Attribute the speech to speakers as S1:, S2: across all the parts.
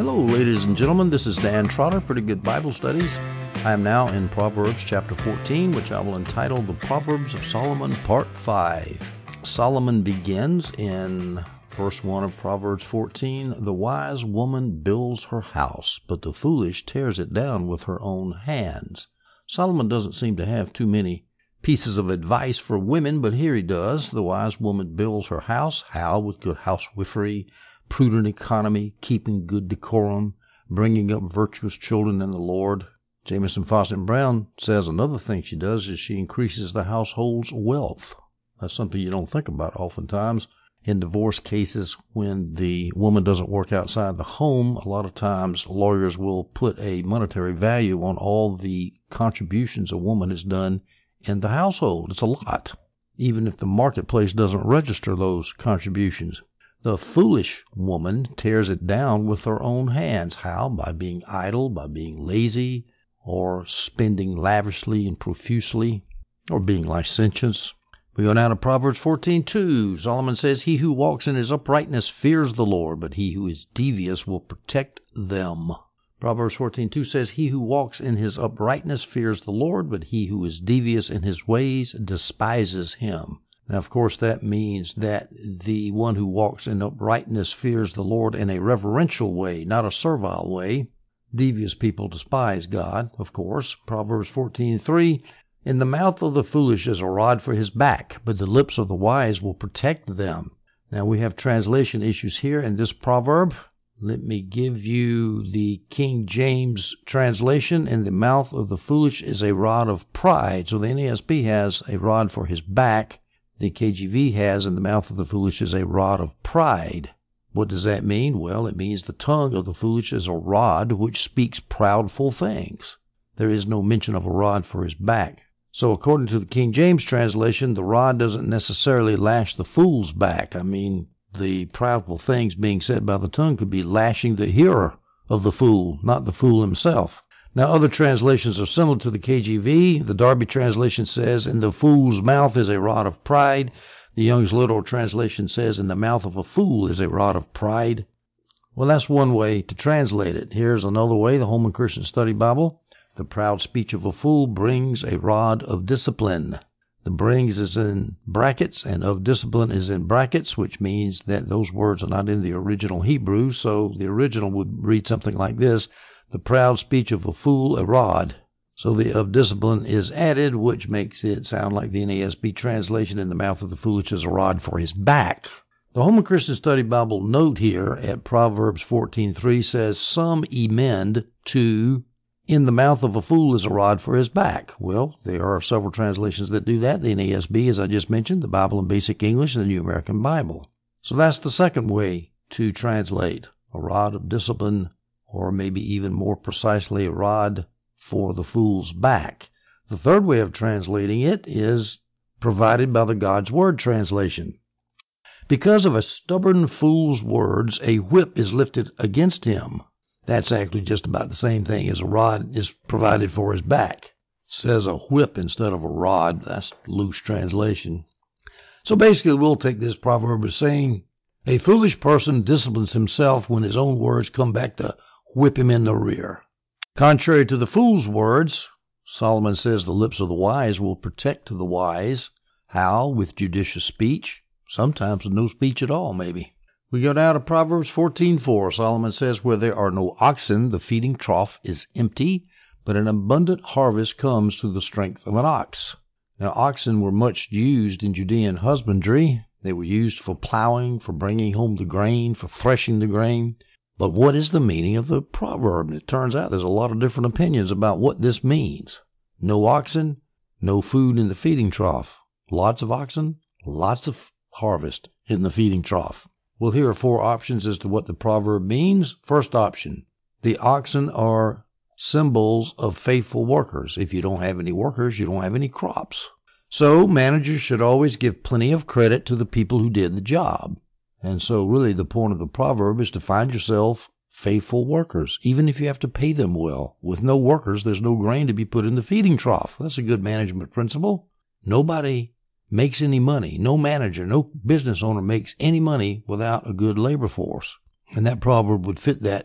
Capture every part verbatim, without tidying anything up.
S1: Hello, ladies and gentlemen. This is Dan Trotter, Pretty Good Bible Studies. I am now in Proverbs chapter fourteen, which I will entitle The Proverbs of Solomon, Part five. Solomon begins in verse one of Proverbs fourteen, "The wise woman builds her house, but the foolish tears it down with her own hands." Solomon doesn't seem to have too many pieces of advice for women, but here he does. The wise woman builds her house. How? With good housewifery, prudent economy, keeping good decorum, bringing up virtuous children in the Lord. Jamieson, Fausset, and Brown says another thing she does is she increases the household's wealth. That's something you don't think about oftentimes. In divorce cases, when the woman doesn't work outside the home, a lot of times lawyers will put a monetary value on all the contributions a woman has done in the household. It's a lot, even if the marketplace doesn't register those contributions. The foolish woman tears it down with her own hands. How? By being idle, by being lazy, or spending lavishly and profusely, or being licentious. We go now to Proverbs fourteen two. Solomon says, "He who walks in his uprightness fears the Lord, but he who is devious will protect them." Proverbs fourteen two says, "He who walks in his uprightness fears the Lord, but he who is devious in his ways despises him." Now, of course, that means that the one who walks in uprightness fears the Lord in a reverential way, not a servile way. Devious people despise God, of course. Proverbs fourteen three, "In the mouth of the foolish is a rod for his back, but the lips of the wise will protect them." Now, we have translation issues here in this proverb. Let me give you the King James translation. "In the mouth of the foolish is a rod of pride." So the N A S B has a rod for his back. The K J V has, "In the mouth of the foolish is a rod of pride." What does that mean? Well, it means the tongue of the foolish is a rod which speaks proudful things. There is no mention of a rod for his back. So according to the King James translation, the rod doesn't necessarily lash the fool's back. I mean, the proudful things being said by the tongue could be lashing the hearer of the fool, not the fool himself. Now, other translations are similar to the K J V. The Darby translation says, "In the fool's mouth is a rod of pride." The Young's Literal translation says, "In the mouth of a fool is a rod of pride." Well, that's one way to translate it. Here's another way, the Holman Christian Study Bible. "The proud speech of a fool brings a rod of discipline." The brings is in brackets and of discipline is in brackets, which means that those words are not in the original Hebrew. So the original would read something like this: "The proud speech of a fool, a rod." So the of discipline is added, which makes it sound like the N A S B translation, "In the mouth of the foolish is a rod for his back." The Holman Christian Study Bible note here at Proverbs fourteen three says, "Some emend to, 'In the mouth of a fool is a rod for his back.'" Well, there are several translations that do that. The N A S B, as I just mentioned, the Bible in Basic English, and the New American Bible. So that's the second way to translate: a rod of discipline, or maybe even more precisely, a rod for the fool's back. The third way of translating it is provided by the God's Word translation. "Because of a stubborn fool's words, a whip is lifted against him." That's actually just about the same thing as a rod is provided for his back. It says a whip instead of a rod. That's loose translation. So basically, we'll take this proverb as saying, a foolish person disciplines himself when his own words come back to whip him in the rear. Contrary to the fool's words, Solomon says the lips of the wise will protect the wise. How? With judicious speech. Sometimes with no speech at all, maybe. We go down to Proverbs fourteen four. Solomon says, "Where there are no oxen, the feeding trough is empty, but an abundant harvest comes through the strength of an ox." Now, oxen were much used in Judean husbandry. They were used for plowing, for bringing home the grain, for threshing the grain. But what is the meaning of the proverb? And it turns out there's a lot of different opinions about what this means. No oxen, no food in the feeding trough. Lots of oxen, lots of harvest in the feeding trough. Well, here are four options as to what the proverb means. First option: the oxen are symbols of faithful workers. If you don't have any workers, you don't have any crops. So managers should always give plenty of credit to the people who did the job. And so really the point of the proverb is to find yourself faithful workers, even if you have to pay them well. With no workers, there's no grain to be put in the feeding trough. That's a good management principle. Nobody makes any money. No manager, no business owner makes any money without a good labor force. And that proverb would fit that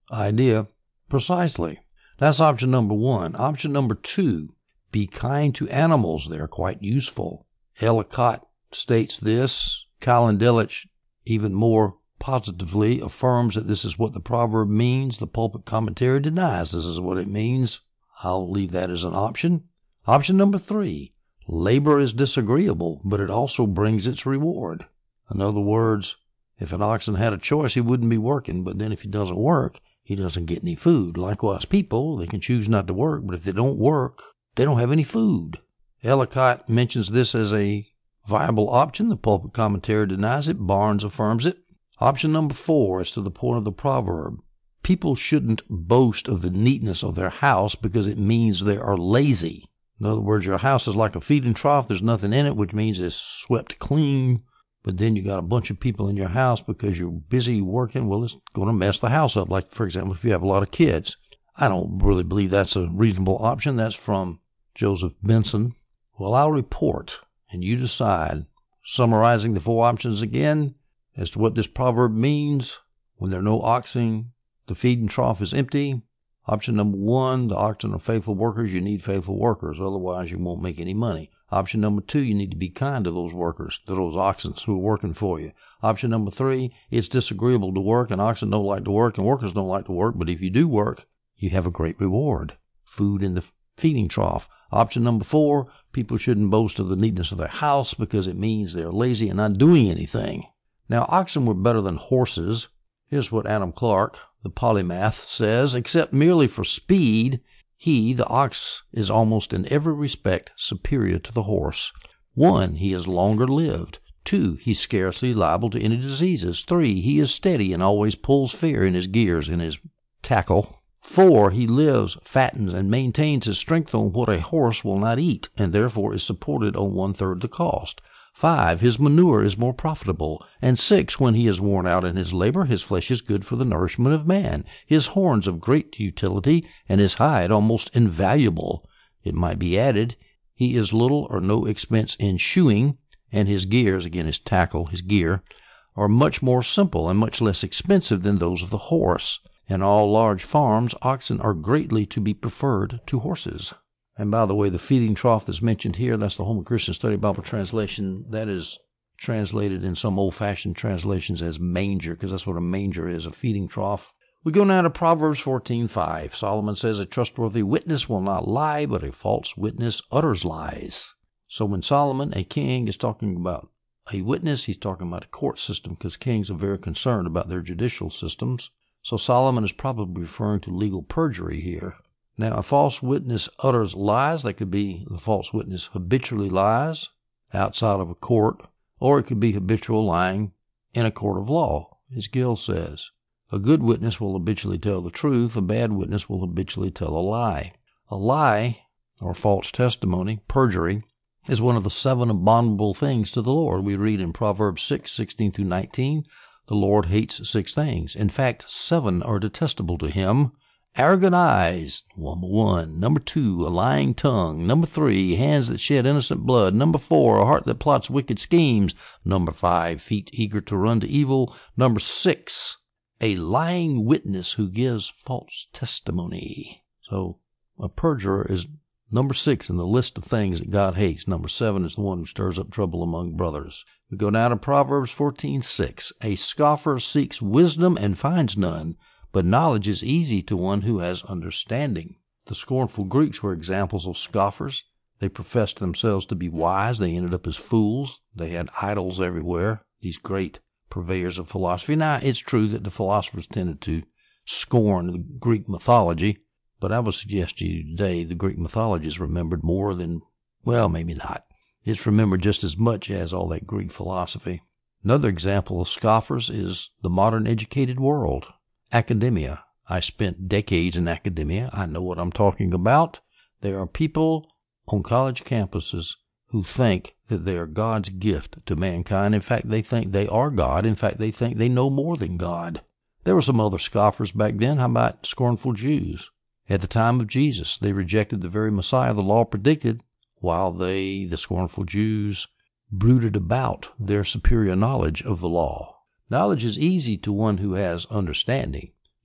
S1: idea. Precisely. That's option number one. Option number two, be kind to animals. They're quite useful. Ellicott states this. Colin Delitzsch even more positively affirms that this is what the proverb means. The pulpit commentary denies this is what it means. I'll leave that as an option. Option number three, labor is disagreeable, but it also brings its reward. In other words, if an oxen had a choice, he wouldn't be working, but then if he doesn't work, he doesn't get any food. Likewise, people, they can choose not to work, but if they don't work, they don't have any food. Ellicott mentions this as a viable option. The pulpit commentary denies it. Barnes affirms it. Option number four, as to the point of the proverb, people shouldn't boast of the neatness of their house because it means they are lazy. In other words, your house is like a feeding trough. There's nothing in it, which means it's swept clean. But then you got a bunch of people in your house because you're busy working. Well, it's going to mess the house up. Like, for example, if you have a lot of kids. I don't really believe that's a reasonable option. That's from Joseph Benson. Well, I'll report, and you decide, summarizing the four options again, as to what this proverb means. When there are no oxen, the feeding trough is empty. Option number one, the oxen are faithful workers. You need faithful workers. Otherwise, you won't make any money. Option number two, you need to be kind to those workers, to those oxen who are working for you. Option number three, it's disagreeable to work, and oxen don't like to work, and workers don't like to work. But if you do work, you have a great reward. Food in the feeding trough. Option number four, people shouldn't boast of the neatness of their house because it means they're lazy and not doing anything. Now, oxen were better than horses. Here's what Adam Clark, the polymath, says. Except merely for speed, he, the ox, is almost in every respect superior to the horse. One, he is longer lived. Two, he's scarcely liable to any diseases. Three, he is steady and always pulls fair in his gears, in his tackle. Four, he lives, fattens, and maintains his strength on what a horse will not eat, and therefore is supported on one-third the cost. Five, his manure is more profitable. And six, when he is worn out in his labor, his flesh is good for the nourishment of man, his horns of great utility, and his hide almost invaluable. It might be added, he is little or no expense in shoeing, and his gears, again his tackle, his gear, are much more simple and much less expensive than those of the horse. In all large farms, oxen are greatly to be preferred to horses. And by the way, the feeding trough that's mentioned here, that's the Holman Christian Study Bible translation. That is translated in some old-fashioned translations as manger, because that's what a manger is, a feeding trough. We go now to Proverbs fourteen five. Solomon says, a trustworthy witness will not lie, but a false witness utters lies. So when Solomon, a king, is talking about a witness, he's talking about a court system, because kings are very concerned about their judicial systems. So Solomon is probably referring to legal perjury here. Now, a false witness utters lies. That could be the false witness habitually lies outside of a court, or it could be habitual lying in a court of law, as Gill says. A good witness will habitually tell the truth. A bad witness will habitually tell a lie. A lie, or false testimony, perjury, is one of the seven abominable things to the Lord. We read in Proverbs six, sixteen through nineteen, the Lord hates six things. In fact, seven are detestable to him. Arrogant eyes, number one. Number two, a lying tongue. Number three, hands that shed innocent blood. Number four, a heart that plots wicked schemes. Number five, feet eager to run to evil. Number six, a lying witness who gives false testimony. So a perjurer is number six in the list of things that God hates. Number seven is the one who stirs up trouble among brothers. We go down to Proverbs fourteen six. A scoffer seeks wisdom and finds none, but knowledge is easy to one who has understanding. The scornful Greeks were examples of scoffers. They professed themselves to be wise. They ended up as fools. They had idols everywhere, these great purveyors of philosophy. Now, it's true that the philosophers tended to scorn the Greek mythology, but I would suggest to you today the Greek mythology is remembered more than, well, maybe not. It's remembered just as much as all that Greek philosophy. Another example of scoffers is the modern educated world. Academia. I spent decades in academia. I know what I'm talking about. There are people on college campuses who think that they are God's gift to mankind. In fact, they think they are God. In fact, they think they know more than God. There were some other scoffers back then. How about scornful Jews? At the time of Jesus, they rejected the very Messiah the law predicted, while they, the scornful Jews, brooded about their superior knowledge of the law. Knowledge is easy to one who has understanding.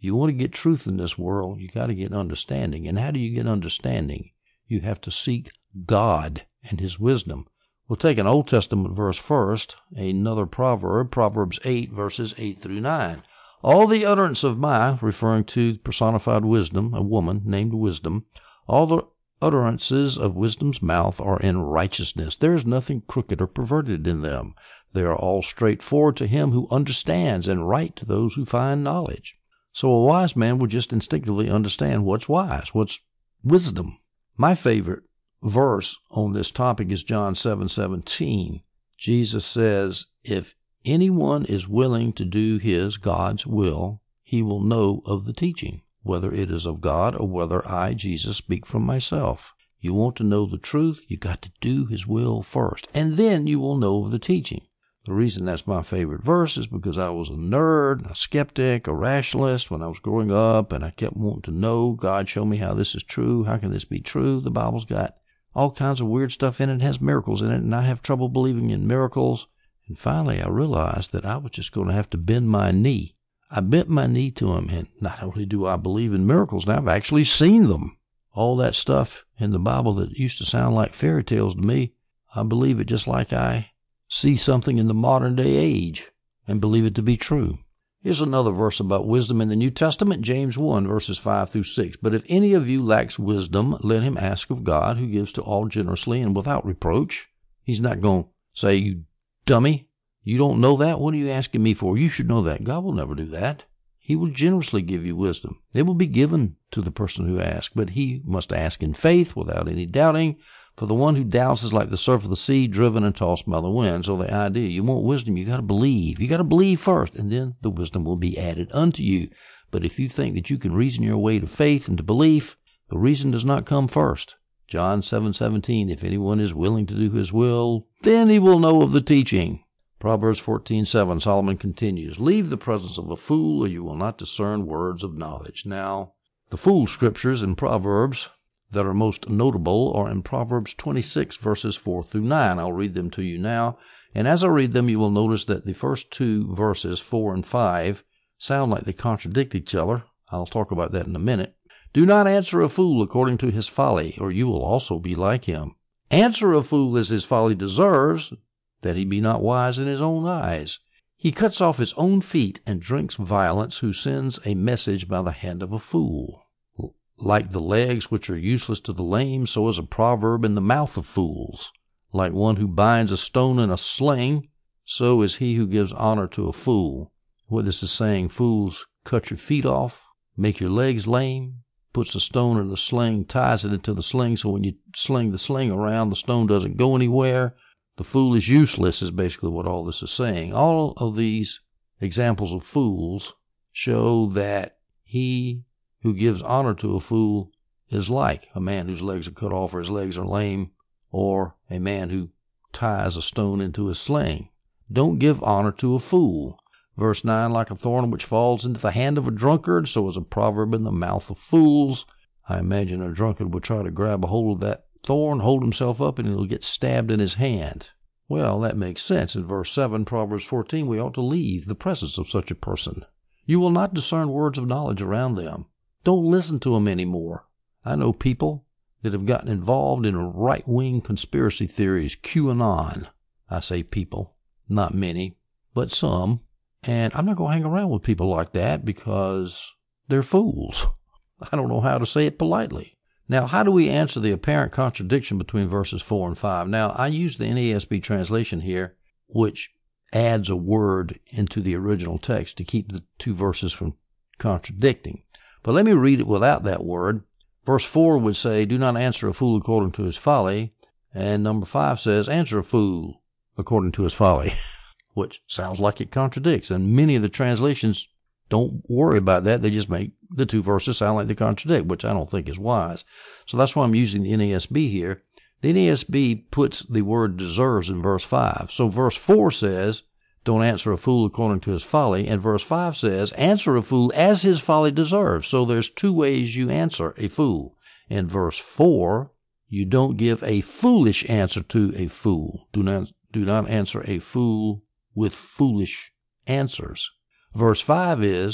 S1: you want to get truth in this world, you got to get understanding. And how do you get understanding? You have to seek God and his wisdom. We'll take an Old Testament verse first, another proverb, Proverbs eight, verses eight through nine. All the utterance of my, referring to personified wisdom, a woman named Wisdom, all the utterances of wisdom's mouth are in righteousness. There is nothing crooked or perverted in them. They are all straightforward to him who understands, and right to those who find knowledge. So a wise man will just instinctively understand what's wise, what's wisdom. My favorite verse on this topic is John seven seventeen. Jesus says, if anyone is willing to do his, God's will, he will know of the teaching, whether it is of God or whether I, Jesus, speak from myself. You want to know the truth, you got to do his will first, and then you will know of the teaching. The reason that's my favorite verse is because I was a nerd, a skeptic, a rationalist when I was growing up, and I kept wanting to know, God, show me how this is true. How can this be true? The Bible's got all kinds of weird stuff in it. It has miracles in it, and I have trouble believing in miracles. And finally, I realized that I was just going to have to bend my knee. I bent my knee to him, and not only do I believe in miracles, now I've actually seen them. All that stuff in the Bible that used to sound like fairy tales to me, I believe it just like I see something in the modern day age and believe it to be true. Here's another verse about wisdom in the New Testament, James one, verses five through six. But if any of you lacks wisdom, let him ask of God, who gives to all generously and without reproach. He's not going to say, you dummy, you don't know that? What are you asking me for? You should know that. God will never do that. He will generously give you wisdom. It will be given to the person who asks, but he must ask in faith without any doubting. For the one who doubts is like the surf of the sea, driven and tossed by the wind. So the idea, you want wisdom, you got to believe. You got to believe first, and then the wisdom will be added unto you. But if you think that you can reason your way to faith and to belief, the reason does not come first. John seven seventeen, if anyone is willing to do his will, then he will know of the teaching. Proverbs fourteen seven, Solomon continues, leave the presence of a fool, or you will not discern words of knowledge. Now, the fool scriptures in Proverbs that are most notable are in Proverbs twenty-six, verses four through nine. I'll read them to you now. And as I read them, you will notice that the first two verses, four and five, sound like they contradict each other. I'll talk about that in a minute. Do not answer a fool according to his folly, or you will also be like him. Answer a fool as his folly deserves, that he be not wise in his own eyes. He cuts off his own feet and drinks violence, who sends a message by the hand of a fool. Like the legs which are useless to the lame, so is a proverb in the mouth of fools. Like one who binds a stone in a sling, so is he who gives honor to a fool. What this is saying, fools cut your feet off, make your legs lame, puts a stone in a sling, ties it into the sling, so when you sling the sling around, the stone doesn't go anywhere. The fool is useless is basically what all this is saying. All of these examples of fools show that he who gives honor to a fool is like a man whose legs are cut off or his legs are lame, or a man who ties a stone into a sling. Don't give honor to a fool. Verse nine, like a thorn which falls into the hand of a drunkard, so is a proverb in the mouth of fools. I imagine a drunkard would try to grab a hold of that thorn, hold himself up, and it'll get stabbed in his hand. Well, that makes sense. In verse seven, Proverbs fourteen, we ought to leave the presence of such a person. You will not discern words of knowledge around them. Don't listen to them anymore. I know people that have gotten involved in right-wing conspiracy theories, QAnon. I say people, not many, but some. And I'm not going to hang around with people like that because they're fools. I don't know how to say it politely. Now, how do we answer the apparent contradiction between verses four and five? Now, I use the N A S B translation here, which adds a word into the original text to keep the two verses from contradicting. But let me read it without that word. Verse four would say, do not answer a fool according to his folly. And number five says, answer a fool according to his folly, which sounds like it contradicts. And many of the translations don't worry about that. They just make the two verses sound like they contradict, which I don't think is wise. So that's why I'm using the N A S B here. The N A S B puts the word deserves in verse five. So verse four says, don't answer a fool according to his folly. And verse five says, answer a fool as his folly deserves. So there's two ways you answer a fool. In verse four, you don't give a foolish answer to a fool. Do not, do not answer a fool with foolish answers. Verse five is,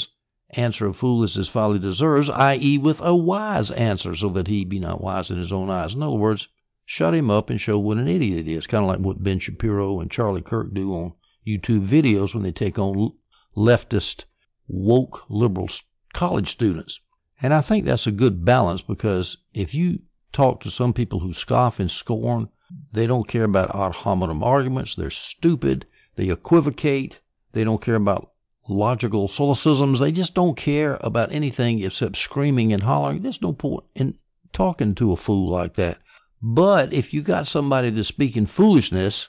S1: answer a fool as his folly deserves, that is with a wise answer, so that he be not wise in his own eyes. In other words, shut him up and show what an idiot he is. Kind of like what Ben Shapiro and Charlie Kirk do on YouTube videos when they take on leftist, woke, liberal college students. And I think that's a good balance, because if you talk to some people who scoff and scorn, they don't care about ad hominem arguments, they're stupid, they equivocate, they don't care about logical solecisms, they just don't care about anything except screaming and hollering. There's no point in talking to a fool like that. But if you got somebody that's speaking foolishness,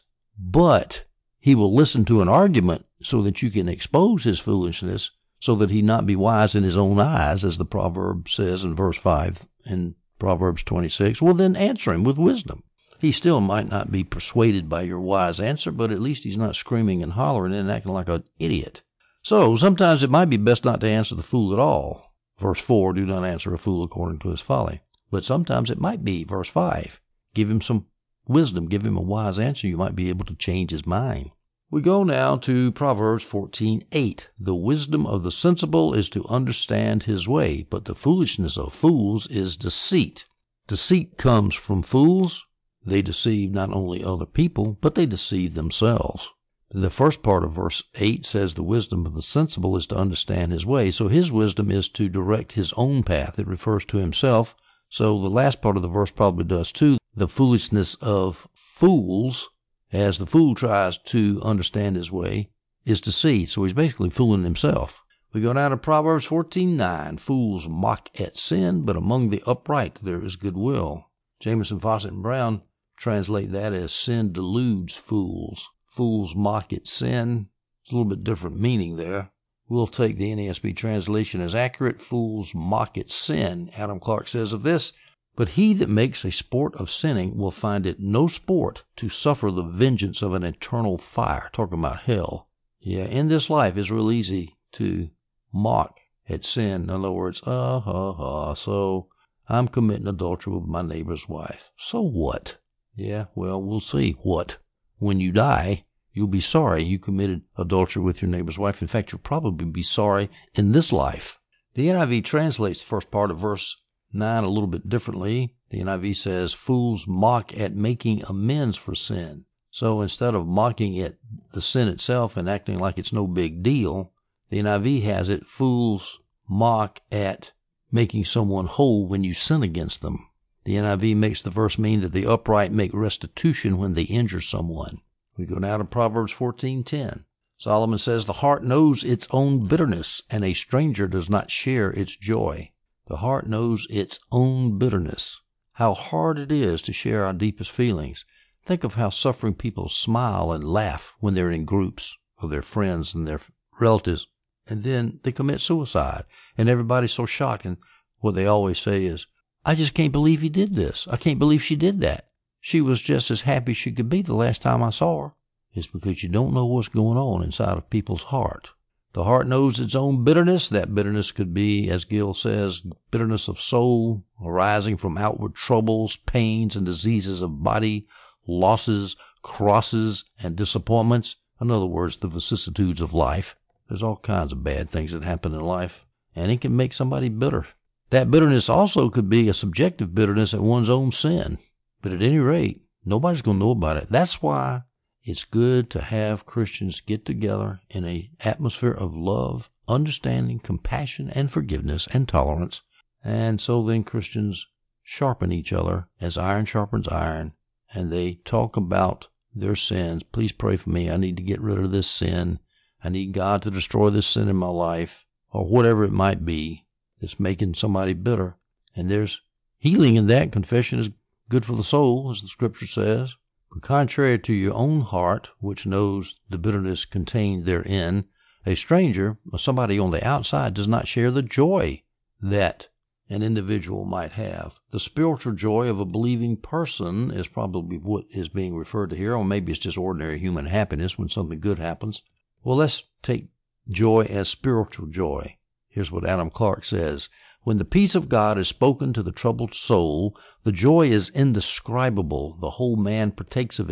S1: but he will listen to an argument so that you can expose his foolishness, so that he not be wise in his own eyes, as the proverb says in verse five in Proverbs twenty-six, well, then answer him with wisdom. He still might not be persuaded by your wise answer, but at least he's not screaming and hollering and acting like an idiot. So sometimes it might be best not to answer the fool at all. Verse four, do not answer a fool according to his folly. But sometimes it might be, verse five, give him some wisdom, give him a wise answer. You might be able to change his mind. We go now to Proverbs fourteen eight. The wisdom of the sensible is to understand his way, but the foolishness of fools is deceit. Deceit comes from fools. They deceive not only other people, but they deceive themselves. The first part of verse eight says the wisdom of the sensible is to understand his way. So his wisdom is to direct his own path. It refers to himself. So the last part of the verse probably does too. The foolishness of fools, as the fool tries to understand his way, is deceit. So he's basically fooling himself. We go down to Proverbs fourteen nine. Fools mock at sin, but among the upright there is goodwill. Jameson, Fawcett, and Brown translate that as sin deludes fools. Fools mock at sin. It's a little bit different meaning there. We'll take the N A S B translation as accurate. Fools mock at sin. Adam Clark says of this, but he that makes a sport of sinning will find it no sport to suffer the vengeance of an eternal fire. Talking about hell. Yeah, in this life it's real easy to mock at sin. In other words, uh, ha, ha, so I'm committing adultery with my neighbor's wife. So what? Yeah, well, we'll see what. When you die, you'll be sorry you committed adultery with your neighbor's wife. In fact, you'll probably be sorry in this life. The N I V translates the first part of verse nine a little bit differently. The N I V says, fools mock at making amends for sin. So instead of mocking at the sin itself and acting like it's no big deal, the N I V has it, fools mock at making someone whole when you sin against them. The N I V makes the verse mean that the upright make restitution when they injure someone. We go now to Proverbs fourteen ten. Solomon says, the heart knows its own bitterness, and a stranger does not share its joy. The heart knows its own bitterness. How hard it is to share our deepest feelings. Think of how suffering people smile and laugh when they're in groups of their friends and their relatives, and then they commit suicide, and everybody's so shocked, and what they always say is, I just can't believe he did this. I can't believe she did that. She was just as happy as she could be the last time I saw her. It's because you don't know what's going on inside of people's heart. The heart knows its own bitterness. That bitterness could be, as Gill says, bitterness of soul, arising from outward troubles, pains, and diseases of body, losses, crosses, and disappointments. In other words, the vicissitudes of life. There's all kinds of bad things that happen in life, and it can make somebody bitter. That bitterness also could be a subjective bitterness at one's own sin. But at any rate, nobody's going to know about it. That's why it's good to have Christians get together in an atmosphere of love, understanding, compassion, and forgiveness and tolerance. And so then Christians sharpen each other as iron sharpens iron, and they talk about their sins. Please pray for me. I need to get rid of this sin. I need God to destroy this sin in my life, or whatever it might be. It's making somebody bitter. And there's healing in that. Confession is good for the soul, as the scripture says. But contrary to your own heart, which knows the bitterness contained therein, a stranger, or somebody on the outside, does not share the joy that an individual might have. The spiritual joy of a believing person is probably what is being referred to here, or maybe it's just ordinary human happiness when something good happens. Well, let's take joy as spiritual joy. Here's what Adam Clark says. When the peace of God is spoken to the troubled soul, the joy is indescribable. The whole man partakes of it.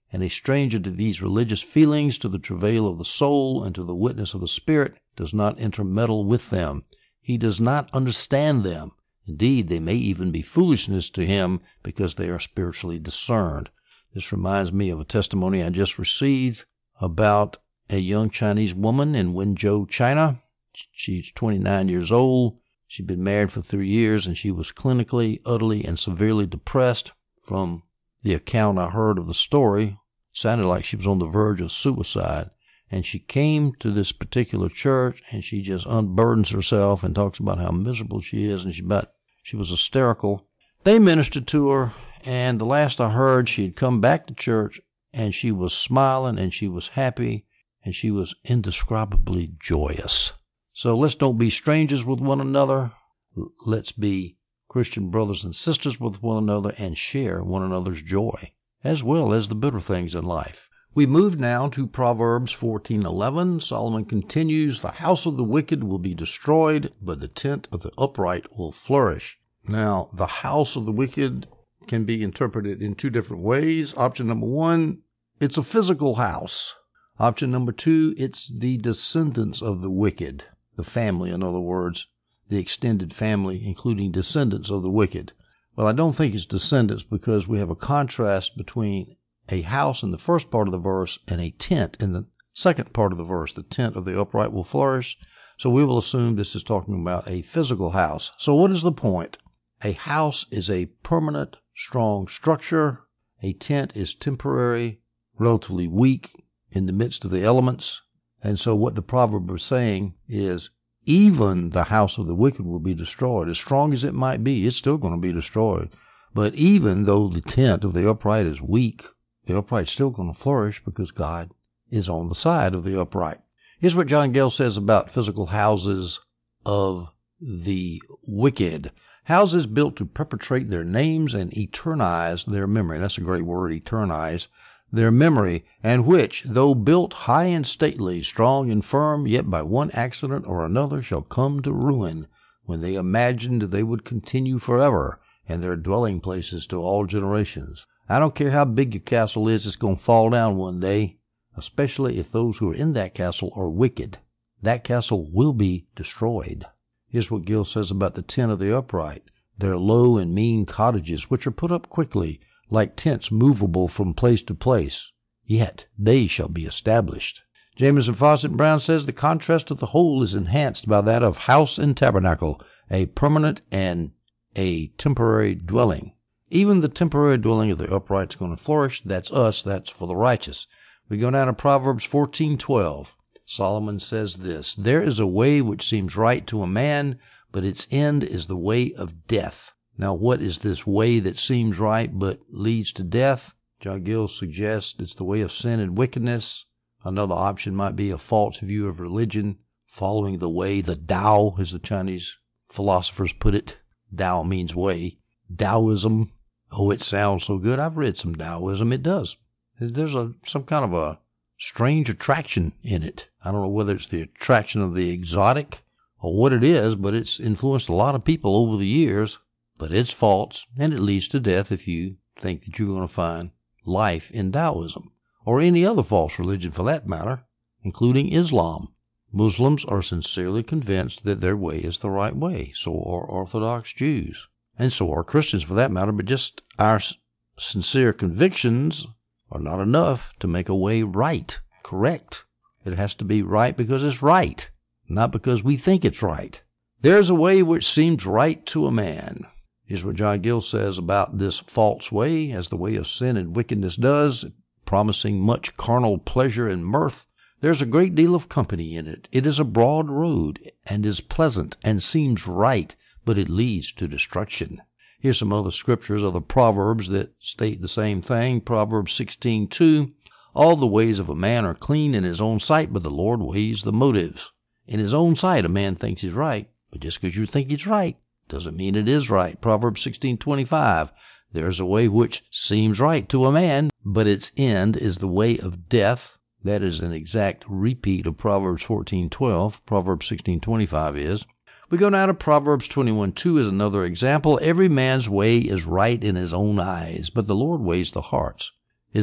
S1: and a stranger to these religious feelings, to the travail of the soul, and to the witness of the Spirit, does not intermeddle with them. He does not understand them. Indeed, they may even be foolishness to him because they are spiritually discerned. This reminds me of a testimony I just received about a young Chinese woman in Wenzhou, China. She's twenty-nine years old. She'd been married for three years, and she was clinically, utterly, and severely depressed. From the account I heard of the story, it sounded like she was on the verge of suicide. And she came to this particular church, and she just unburdens herself and talks about how miserable she is, and she about she was hysterical. They ministered to her, and the last I heard, she had come back to church, and she was smiling, and she was happy, and she was indescribably joyous. So let's don't be strangers with one another. Let's be Christian brothers and sisters with one another and share one another's joy, as well as the bitter things in life. We move now to Proverbs fourteen eleven. Solomon continues, "The house of the wicked will be destroyed, but the tent of the upright will flourish." Now, the house of the wicked can be interpreted in two different ways. Option number one, it's a physical house. Option number two, it's the descendants of the wicked, the family, in other words, the extended family, including descendants of the wicked. Well, I don't think it's descendants because we have a contrast between a house in the first part of the verse and a tent in the second part of the verse. The tent of the upright will flourish. So we will assume this is talking about a physical house. So what is the point? A house is a permanent, strong structure. A tent is temporary, relatively weak in the midst of the elements. And so what the proverb is saying is, even the house of the wicked will be destroyed. As strong as it might be, it's still going to be destroyed. But even though the tent of the upright is weak, the upright's still going to flourish because God is on the side of the upright. Here's what John Gale says about physical houses of the wicked. Houses built to perpetrate their names and eternize their memory. That's a great word, eternize their memory, and which, though built high and stately, strong and firm, yet by one accident or another shall come to ruin, when they imagined they would continue forever, and their dwelling places to all generations. I don't care how big your castle is, it's going to fall down one day, especially if those who are in that castle are wicked. That castle will be destroyed. Here's what Gill says about the tent of the upright. They're low and mean cottages, which are put up quickly, like tents movable from place to place. Yet they shall be established. Jameson Fawcett Brown says the contrast of the whole is enhanced by that of house and tabernacle, a permanent and a temporary dwelling. Even the temporary dwelling of the upright is going to flourish. That's us. That's for the righteous. We go down to Proverbs fourteen twelve. Solomon says this, "There is a way which seems right to a man, but its end is the way of death." Now, what is this way that seems right but leads to death? John Gill suggests it's the way of sin and wickedness. Another option might be a false view of religion, following the way, the Tao, as the Chinese philosophers put it. Tao means way. Taoism. Oh, it sounds so good. I've read some Taoism. It does. There's a some kind of a strange attraction in it. I don't know whether it's the attraction of the exotic or what it is, but it's influenced a lot of people over the years. But it's false, and it leads to death if you think that you're going to find life in Taoism, or any other false religion for that matter, including Islam. Muslims are sincerely convinced that their way is the right way. So are Orthodox Jews. And so are Christians for that matter, but just our sincere convictions are not enough to make a way right, correct. It has to be right because it's right, not because we think it's right. There's a way which seems right to a man. Here's what John Gill says about this false way, as the way of sin and wickedness does, promising much carnal pleasure and mirth. There's a great deal of company in it. It is a broad road, and is pleasant, and seems right, but it leads to destruction. Here's some other scriptures of the Proverbs that state the same thing. Proverbs sixteen two, "All the ways of a man are clean in his own sight, but the Lord weighs the motives." In his own sight, a man thinks he's right, but just because you think he's right doesn't mean it is right. Proverbs sixteen twenty-five, "There's a way which seems right to a man, but its end is the way of death." That is an exact repeat of Proverbs fourteen twelve. Proverbs sixteen twenty-five is. We go now to Proverbs twenty-one two as another example. "Every man's way is right in his own eyes, but the Lord weighs the hearts." His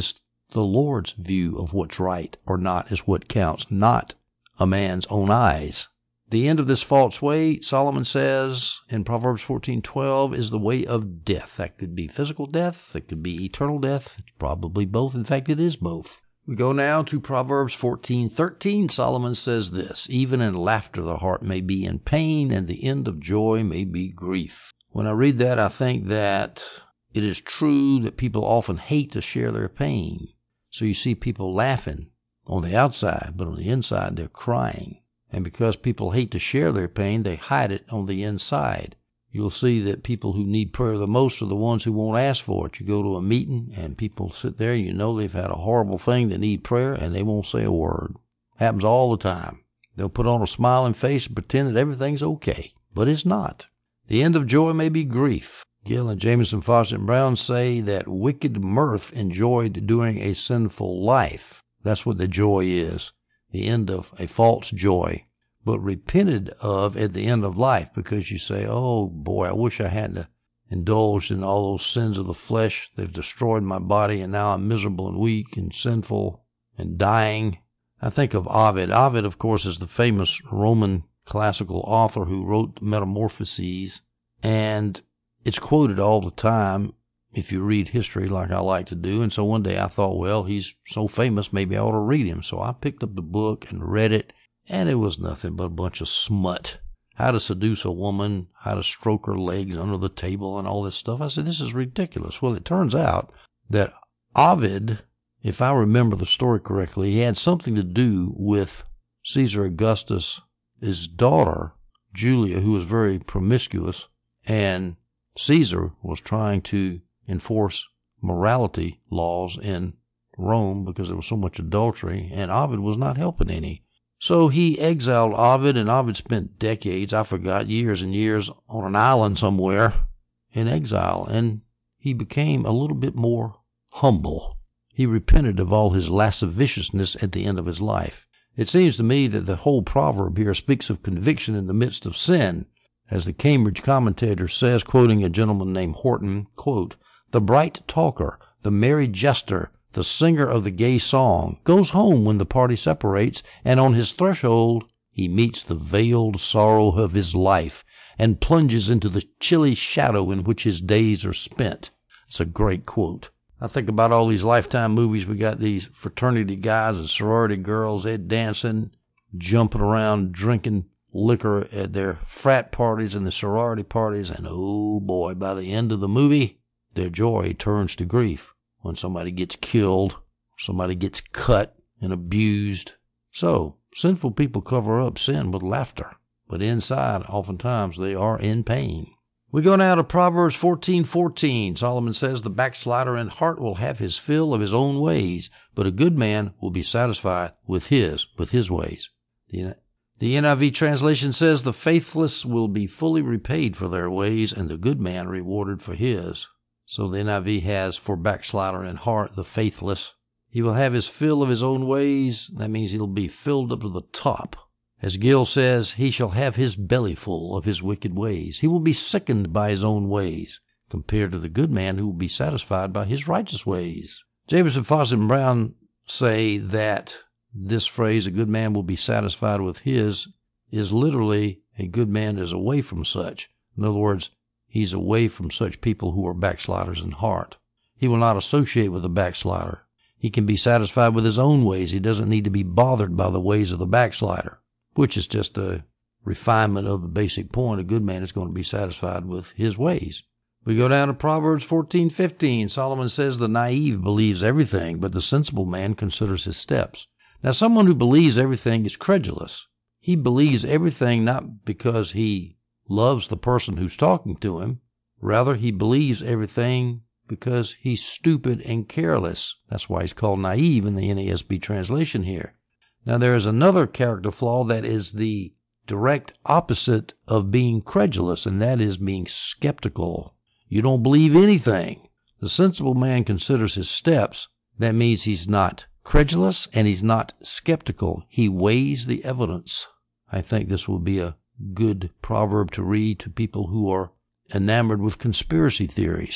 S1: the Lord's view of what's right or not is what counts, not a man's own eyes. The end of this false way, Solomon says in Proverbs fourteen twelve, is the way of death. That could be physical death. It could be eternal death. It's probably both. In fact, it is both. We go now to Proverbs fourteen thirteen. Solomon says this, even in laughter the heart may be in pain, and the end of joy may be grief. When I read that, I think that it is true that people often hate to share their pain. So you see people laughing on the outside, but on the inside they're crying. And because people hate to share their pain, they hide it on the inside. You'll see that people who need prayer the most are the ones who won't ask for it. You go to a meeting and people sit there, you know they've had a horrible thing, they need prayer, and they won't say a word. Happens all the time. They'll put on a smiling face and pretend that everything's okay, but it's not. The end of joy may be grief. Gill and Jameson, Fawcett and Brown say that wicked mirth enjoyed during a sinful life. That's what the joy is, the end of a false joy, but repented of at the end of life, because you say, oh boy, I wish I hadn't indulged in all those sins of the flesh. They've destroyed my body, and now I'm miserable and weak and sinful and dying. I think of Ovid. Ovid, of course, is the famous Roman classical author who wrote Metamorphoses, and it's quoted all the time if you read history like I like to do. And so one day I thought, well, he's so famous, maybe I ought to read him. So I picked up the book and read it, and it was nothing but a bunch of smut. How to seduce a woman, how to stroke her legs under the table, and all this stuff. I said, this is ridiculous. Well, it turns out that Ovid, if I remember the story correctly, he had something to do with Caesar Augustus' daughter, Julia, who was very promiscuous, and Caesar was trying to enforce morality laws in Rome because there was so much adultery, and Ovid was not helping any. So he exiled Ovid, and Ovid spent decades, I forgot, years and years, on an island somewhere in exile, and he became a little bit more humble. He repented of all his lasciviousness at the end of his life. It seems to me that the whole proverb here speaks of conviction in the midst of sin. As the Cambridge Commentator says, quoting a gentleman named Horton, quote, the bright talker, the merry jester, the singer of the gay song, goes home when the party separates, and on his threshold he meets the veiled sorrow of his life, and plunges into the chilly shadow in which his days are spent. It's a great quote. I think about all these Lifetime movies. We got these fraternity guys and sorority girls, they're dancing, jumping around, drinking liquor at their frat parties and the sorority parties, and oh boy, by the end of the movie, their joy turns to grief when somebody gets killed, somebody gets cut and abused. So, sinful people cover up sin with laughter, but inside, oftentimes, they are in pain. We go now to Proverbs fourteen fourteen. Solomon says, the backslider in heart will have his fill of his own ways, but a good man will be satisfied with his, with his ways. The The N I V translation says, the faithless will be fully repaid for their ways, and the good man rewarded for his. So the N I V has, for backslider in heart, the faithless. He will have his fill of his own ways. That means he'll be filled up to the top. As Gill says, he shall have his belly full of his wicked ways. He will be sickened by his own ways, compared to the good man who will be satisfied by his righteous ways. Jameson, Fawcett, and Brown say that this phrase, a good man will be satisfied with his, is literally a good man is away from such. In other words, he's away from such people who are backsliders in heart. He will not associate with a backslider. He can be satisfied with his own ways. He doesn't need to be bothered by the ways of the backslider, which is just a refinement of the basic point. A good man is going to be satisfied with his ways. We go down to Proverbs fourteen fifteen. Solomon says, the naive believes everything, but the sensible man considers his steps. Now, someone who believes everything is credulous. He believes everything not because he loves the person who's talking to him. Rather, he believes everything because he's stupid and careless. That's why he's called naive in the N A S B translation here. Now, there is another character flaw that is the direct opposite of being credulous, and that is being skeptical. You don't believe anything. The sensible man considers his steps. That means he's not credulous and he's not skeptical. He weighs the evidence. I think this will be a good proverb to read to people who are enamored with conspiracy theories.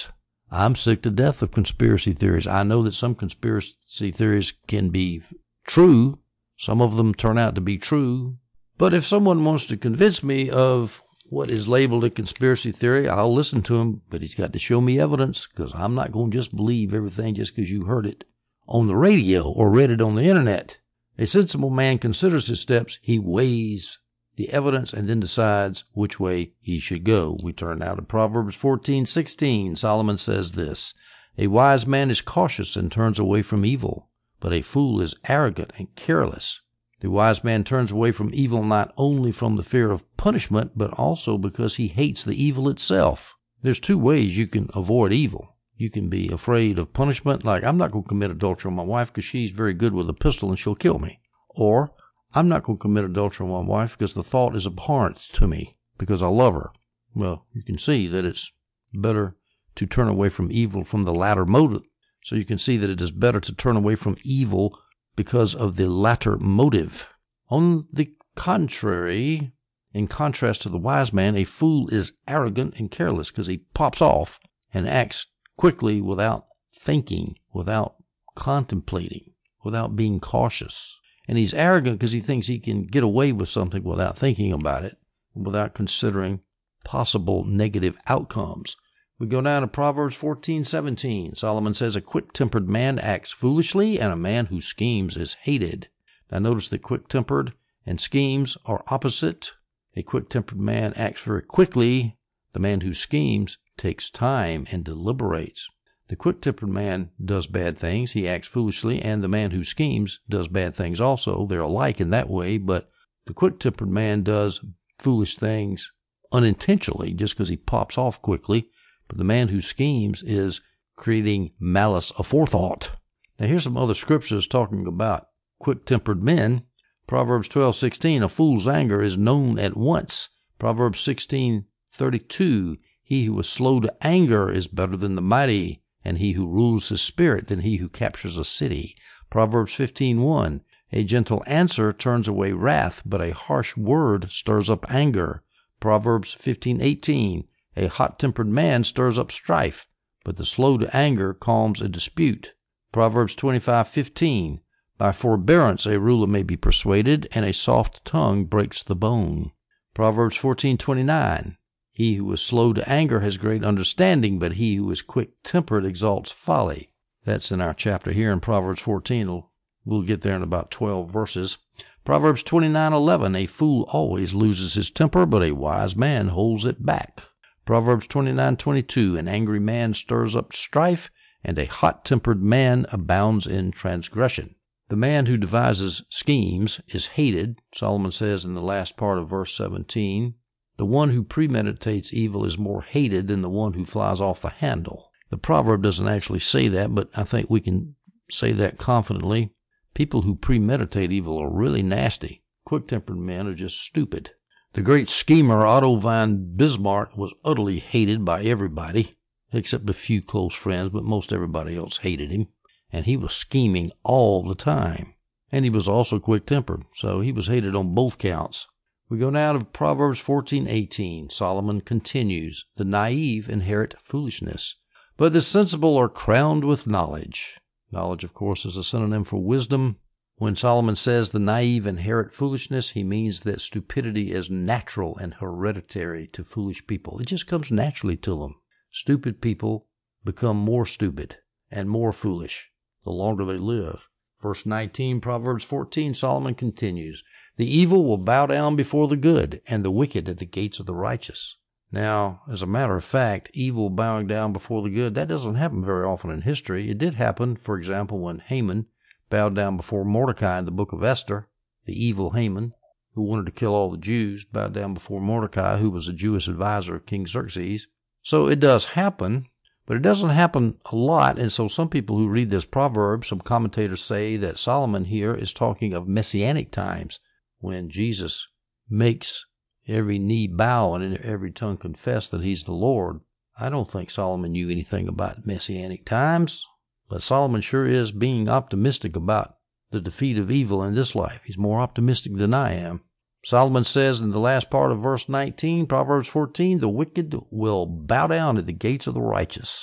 S1: I'm sick to death of conspiracy theories. I know that some conspiracy theories can be true. Some of them turn out to be true. But if someone wants to convince me of what is labeled a conspiracy theory, I'll listen to him, but he's got to show me evidence, because I'm not going to just believe everything just because you heard it on the radio or read it on the internet. A sensible man considers his steps. He weighs the evidence and then decides which way he should go. We turn now to Proverbs fourteen sixteen. Solomon says this, "A wise man is cautious and turns away from evil, but a fool is arrogant and careless." The wise man turns away from evil not only from the fear of punishment, but also because he hates the evil itself. There's two ways you can avoid evil. You can be afraid of punishment, like I'm not going to commit adultery on my wife because she's very good with a pistol and she'll kill me. Or I'm not going to commit adultery on my wife because the thought is abhorrent to me because I love her. Well, you can see that it's better to turn away from evil from the latter motive. So you can see that it is better to turn away from evil because of the latter motive. On the contrary, in contrast to the wise man, a fool is arrogant and careless because he pops off and acts quickly without thinking, without contemplating, without being cautious. And he's arrogant because he thinks he can get away with something without thinking about it, without considering possible negative outcomes. We go down to Proverbs fourteen seventeen. Solomon says, "A quick-tempered man acts foolishly, and a man who schemes is hated." Now notice that quick-tempered and schemes are opposite. A quick-tempered man acts very quickly. The man who schemes takes time and deliberates. The quick-tempered man does bad things. He acts foolishly, and the man who schemes does bad things also. They're alike in that way, but the quick-tempered man does foolish things unintentionally just because he pops off quickly. But the man who schemes is creating malice aforethought. Now here's some other scriptures talking about quick-tempered men. Proverbs twelve sixteen, "A fool's anger is known at once." Proverbs sixteen thirty-two, "He who is slow to anger is better than the mighty, and he who rules his spirit than he who captures a city." Proverbs fifteen one, "A gentle answer turns away wrath, but a harsh word stirs up anger." Proverbs fifteen eighteen, "A hot-tempered man stirs up strife, but the slow to anger calms a dispute." Proverbs twenty-five fifteen, "By forbearance a ruler may be persuaded, and a soft tongue breaks the bone." Proverbs fourteen twenty-nine, "He who is slow to anger has great understanding, but he who is quick-tempered exalts folly." That's in our chapter here in Proverbs fourteen. We'll get there in about twelve verses. Proverbs twenty-nine eleven, "A fool always loses his temper, but a wise man holds it back." Proverbs twenty-nine twenty-two, "An angry man stirs up strife, and a hot-tempered man abounds in transgression." The man who devises schemes is hated. Solomon says in the last part of verse seventeen, "The one who premeditates evil is more hated than the one who flies off the handle." The proverb doesn't actually say that, but I think we can say that confidently. People who premeditate evil are really nasty. Quick-tempered men are just stupid. The great schemer Otto von Bismarck was utterly hated by everybody, except a few close friends, but most everybody else hated him. And he was scheming all the time. And he was also quick-tempered, so he was hated on both counts. We go now to Proverbs fourteen eighteen. Solomon continues, "The naive inherit foolishness, but the sensible are crowned with knowledge." Knowledge, of course, is a synonym for wisdom. When Solomon says the naive inherit foolishness, he means that stupidity is natural and hereditary to foolish people. It just comes naturally to them. Stupid people become more stupid and more foolish the longer they live. Verse nineteen, Proverbs fourteen, Solomon continues, "The evil will bow down before the good, and the wicked at the gates of the righteous." Now, as a matter of fact, evil bowing down before the good, that doesn't happen very often in history. It did happen, for example, when Haman bowed down before Mordecai in the book of Esther. The evil Haman, who wanted to kill all the Jews, bowed down before Mordecai, who was a Jewish advisor of King Xerxes. So it does happen, but it doesn't happen a lot. And so some people who read this proverb, some commentators say that Solomon here is talking of messianic times, when Jesus makes every knee bow and every tongue confess that he's the Lord. I don't think Solomon knew anything about messianic times. But Solomon sure is being optimistic about the defeat of evil in this life. He's more optimistic than I am. Solomon says in the last part of verse nineteen, Proverbs fourteen, "The wicked will bow down at the gates of the righteous."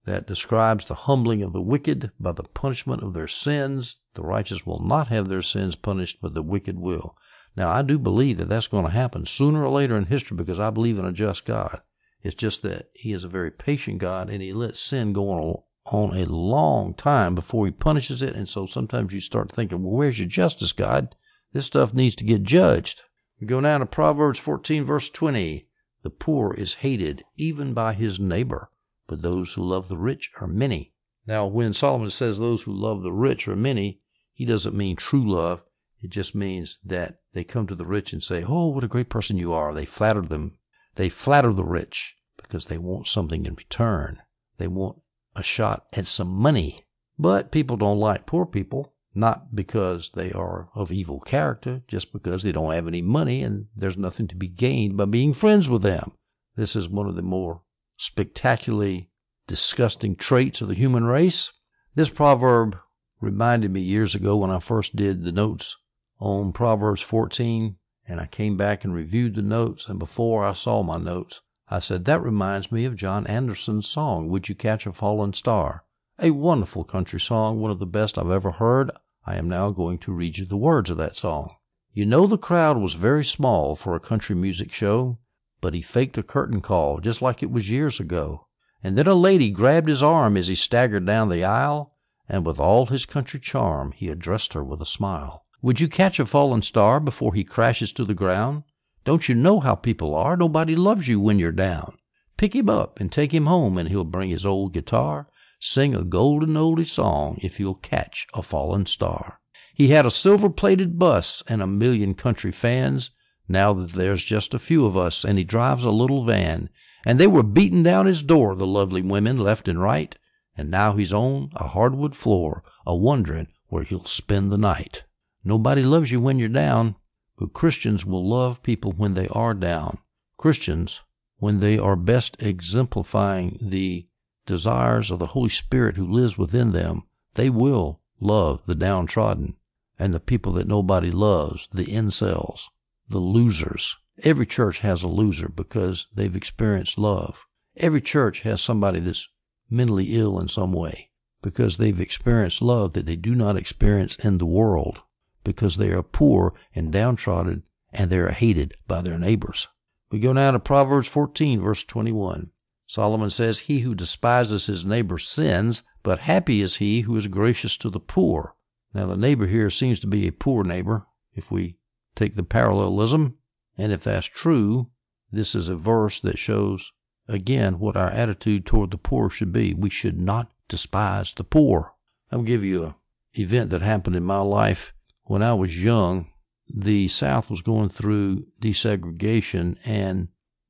S1: that describes the humbling of the wicked by the punishment of their sins. The righteous will not have their sins punished, but the wicked will. Now, I do believe that that's going to happen sooner or later in history because I believe in a just God. It's just that he is a very patient God, and he lets sin go on on a long time before he punishes it. And so sometimes you start thinking, well, where's your justice, God? This stuff needs to get judged. We go now to Proverbs fourteen, verse twenty. The poor is hated even by his neighbor, but those who love the rich are many. Now, when Solomon says those who love the rich are many, he doesn't mean true love. It just means that they come to the rich and say, oh, what a great person you are. They flatter them. They flatter the rich because they want something in return. They want a shot at some money. But people don't like poor people, not because they are of evil character, just because they don't have any money and there's nothing to be gained by being friends with them. This is one of the more spectacularly disgusting traits of the human race. This proverb reminded me years ago when I first did the notes on Proverbs fourteen, and I came back and reviewed the notes, and before I saw my notes, I said, that reminds me of John Anderson's song, Would You Catch a Fallen Star? A wonderful country song, one of the best I've ever heard. I am now going to read you the words of that song. You know the crowd was very small for a country music show, but he faked a curtain call just like it was years ago. And then a lady grabbed his arm as he staggered down the aisle, and with all his country charm, he addressed her with a smile. Would you catch a fallen star before he crashes to the ground? Don't you know how people are? Nobody loves you when you're down. Pick him up and take him home, and he'll bring his old guitar. Sing a golden oldie song if you'll catch a fallen star. He had a silver-plated bus and a million country fans. Now that there's just a few of us, and he drives a little van. And they were beating down his door, the lovely women, left and right. And now he's on a hardwood floor, a-wondering where he'll spend the night. Nobody loves you when you're down, but Christians will love people when they are down. Christians, when they are best exemplifying the desires of the Holy Spirit who lives within them, they will love the downtrodden and the people that nobody loves, the incels, the losers. Every church has a loser because they've experienced love. Every church has somebody that's mentally ill in some way because they've experienced love that they do not experience in the world, because they are poor and downtrodden and they are hated by their neighbors. We go now to Proverbs fourteen, verse twenty-one. Solomon says, he who despises his neighbor sins, but happy is he who is gracious to the poor. Now, the neighbor here seems to be a poor neighbor, if we take the parallelism. And if that's true, this is a verse that shows, again, what our attitude toward the poor should be. We should not despise the poor. I'll give you an event that happened in my life. When I was young, the South was going through desegregation, and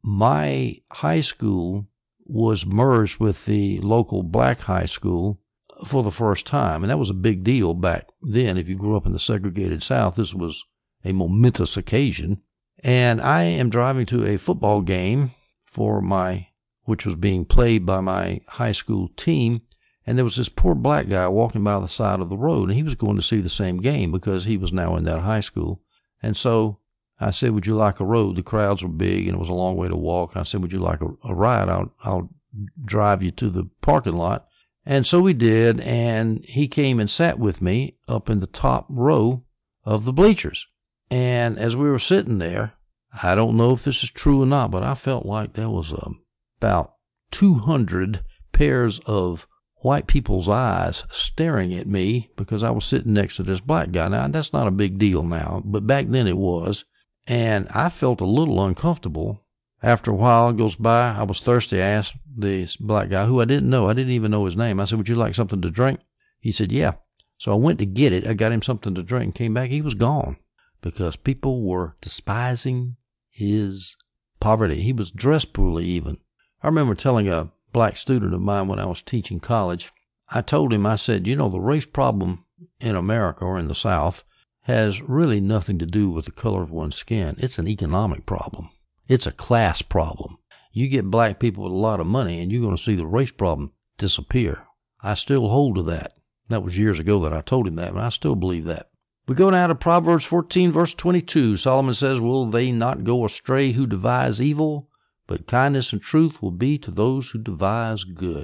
S1: my high school was merged with the local black high school for the first time. And that was a big deal back then. If you grew up in the segregated South, this was a momentous occasion. And I am driving to a football game for my, which was being played by my high school team. And there was this poor black guy walking by the side of the road, and he was going to see the same game because he was now in that high school. And so I said, would you like a road? The crowds were big and it was a long way to walk. I said, would you like a, a ride? I'll, I'll drive you to the parking lot. And so we did. And he came and sat with me up in the top row of the bleachers. And as we were sitting there, I don't know if this is true or not, but I felt like there was um, about two hundred pairs of white people's eyes staring at me because I was sitting next to this black guy. Now, that's not a big deal now, but back then it was. And I felt a little uncomfortable. After a while it goes by, I was thirsty. I asked this black guy, who I didn't know. I didn't even know his name. I said, would you like something to drink? He said, yeah. So I went to get it. I got him something to drink and came back. He was gone because people were despising his poverty. He was dressed poorly even. I remember telling a black student of mine when I was teaching college, I told him, I said, you know, the race problem in America or in the South has really nothing to do with the color of one's skin. It's an economic problem. It's a class problem. You get black people with a lot of money and you're going to see the race problem disappear. I still hold to that. That was years ago that I told him that, but I still believe that. We go now to Proverbs fourteen, verse twenty-two. Solomon says, will they not go astray who devise evil? But kindness and truth will be to those who devise good.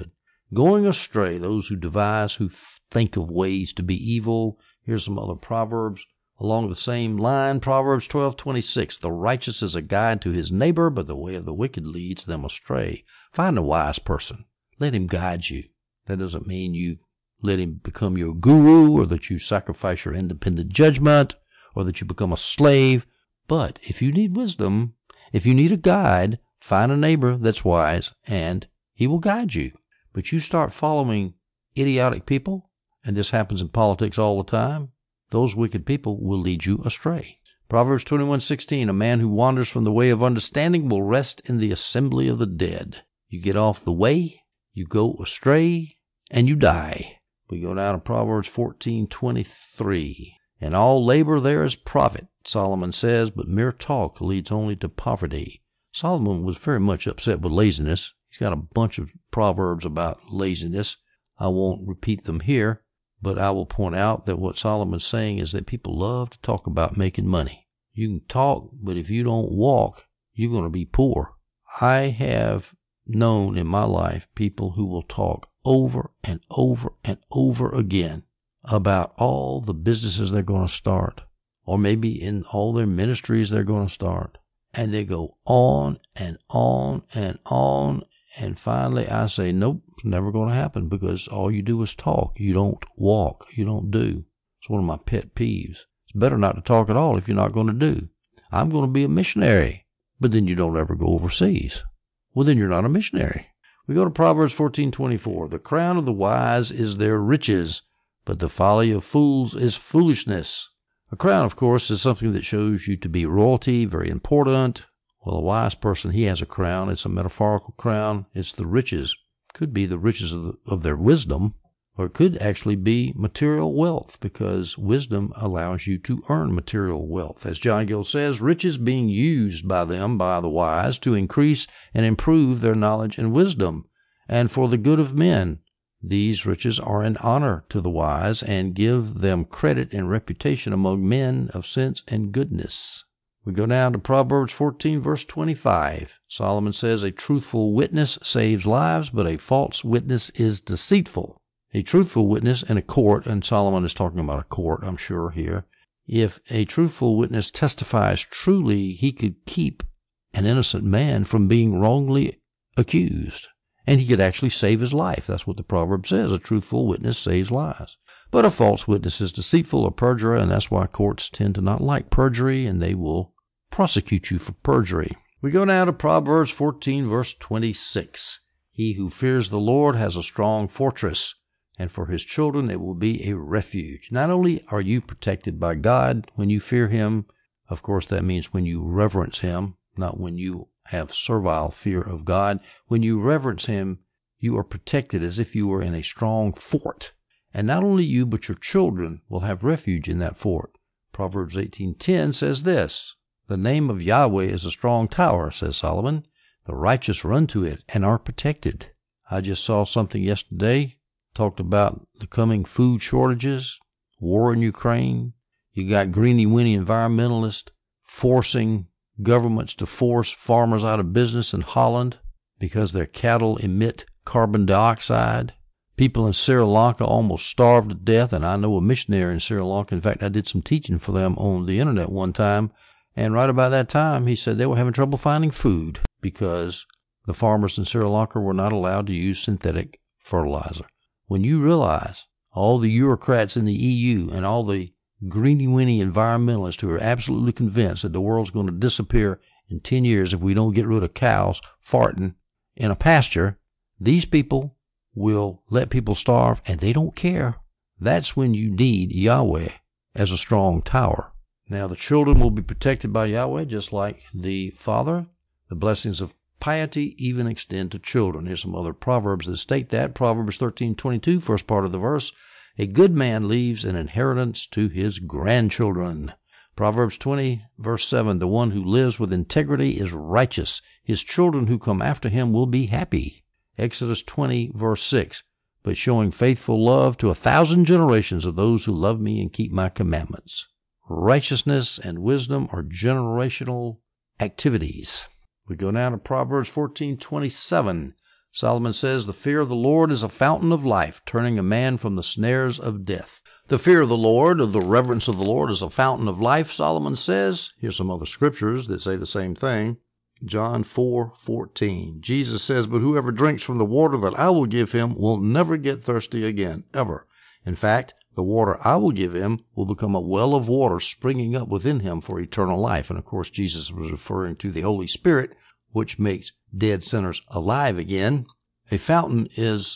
S1: going astray, those who devise, who think of ways to be evil. Here's some other Proverbs along the same line. Proverbs twelve twenty-six, the righteous is a guide to his neighbor, but the way of the wicked leads them astray. Find a wise person. Let him guide you. That doesn't mean you let him become your guru, or that you sacrifice your independent judgment, or that you become a slave. But if you need wisdom, if you need a guide, find a neighbor that's wise, and he will guide you. But you start following idiotic people, and this happens in politics all the time, those wicked people will lead you astray. Proverbs twenty-one sixteen, a man who wanders from the way of understanding will rest in the assembly of the dead. You get off the way, you go astray, and you die. We go down to Proverbs fourteen twenty-three. In all labor there is profit, Solomon says, but mere talk leads only to poverty. Solomon was very much upset with laziness. He's got a bunch of proverbs about laziness. I won't repeat them here, but I will point out that what Solomon's saying is that people love to talk about making money. You can talk, but if you don't walk, you're going to be poor. I have known in my life people who will talk over and over and over again about all the businesses they're going to start, or maybe in all their ministries they're going to start. And they go on and on and on. And finally I say, nope, it's never going to happen, because all you do is talk. You don't walk. You don't do. It's one of my pet peeves. It's better not to talk at all if you're not going to do. I'm going to be a missionary, but then you don't ever go overseas. Well, then you're not a missionary. We go to Proverbs fourteen twenty-four. The crown of the wise is their riches, but the folly of fools is foolishness. A crown, of course, is something that shows you to be royalty, very important. Well, a wise person, he has a crown. It's a metaphorical crown. It's the riches. Could be the riches of, the, of their wisdom, or it could actually be material wealth, because wisdom allows you to earn material wealth. As John Gill says, riches being used by them, by the wise, to increase and improve their knowledge and wisdom, and for the good of men. These riches are an honor to the wise, and give them credit and reputation among men of sense and goodness. We go down to Proverbs fourteen, verse twenty-five. Solomon says, a truthful witness saves lives, but a false witness is deceitful. A truthful witness in a court, and Solomon is talking about a court, I'm sure, here. If a truthful witness testifies truly, he could keep an innocent man from being wrongly accused. And he could actually save his life. That's what the proverb says. A truthful witness saves lives. But a false witness is deceitful or perjurer, and that's why courts tend to not like perjury, and they will prosecute you for perjury. We go now to Proverbs fourteen, verse twenty-six. He who fears the Lord has a strong fortress, and for his children it will be a refuge. Not only are you protected by God when you fear him, of course that means when you reverence him, not when you have servile fear of God. When you reverence him, you are protected as if you were in a strong fort. And not only you, but your children will have refuge in that fort. Proverbs eighteen ten says this, the name of Yahweh is a strong tower, says Solomon. The righteous run to it and are protected. I just saw something yesterday, talked about the coming food shortages, war in Ukraine. You got greeny-weeny environmentalists forcing governments to force farmers out of business in Holland because their cattle emit carbon dioxide. People in Sri Lanka almost starved to death, and I know a missionary in Sri Lanka. In fact, I did some teaching for them on the internet one time, and right about that time, he said they were having trouble finding food because the farmers in Sri Lanka were not allowed to use synthetic fertilizer. When you realize all the bureaucrats in the E U and all the greeny-weeny environmentalists who are absolutely convinced that the world's going to disappear in ten years if we don't get rid of cows farting in a pasture, these people will let people starve, and they don't care. That's when you need Yahweh as a strong tower. Now, the children will be protected by Yahweh just like the father. The blessings of piety even extend to children. Here's some other proverbs that state that. Proverbs thirteen twenty-two, first part of the verse. A good man leaves an inheritance to his grandchildren. Proverbs twenty, verse seven, the one who lives with integrity is righteous. His children who come after him will be happy. Exodus twenty, verse six, but showing faithful love to a thousand generations of those who love me and keep my commandments. Righteousness and wisdom are generational activities. We go now to Proverbs fourteen twenty-seven. Solomon says, the fear of the Lord is a fountain of life, turning a man from the snares of death. The fear of the Lord, or the reverence of the Lord, is a fountain of life, Solomon says. Here's some other scriptures that say the same thing. John four fourteen. Jesus says, but whoever drinks from the water that I will give him will never get thirsty again, ever. In fact, the water I will give him will become a well of water springing up within him for eternal life. And of course, Jesus was referring to the Holy Spirit, which makes dead sinners alive again. A fountain is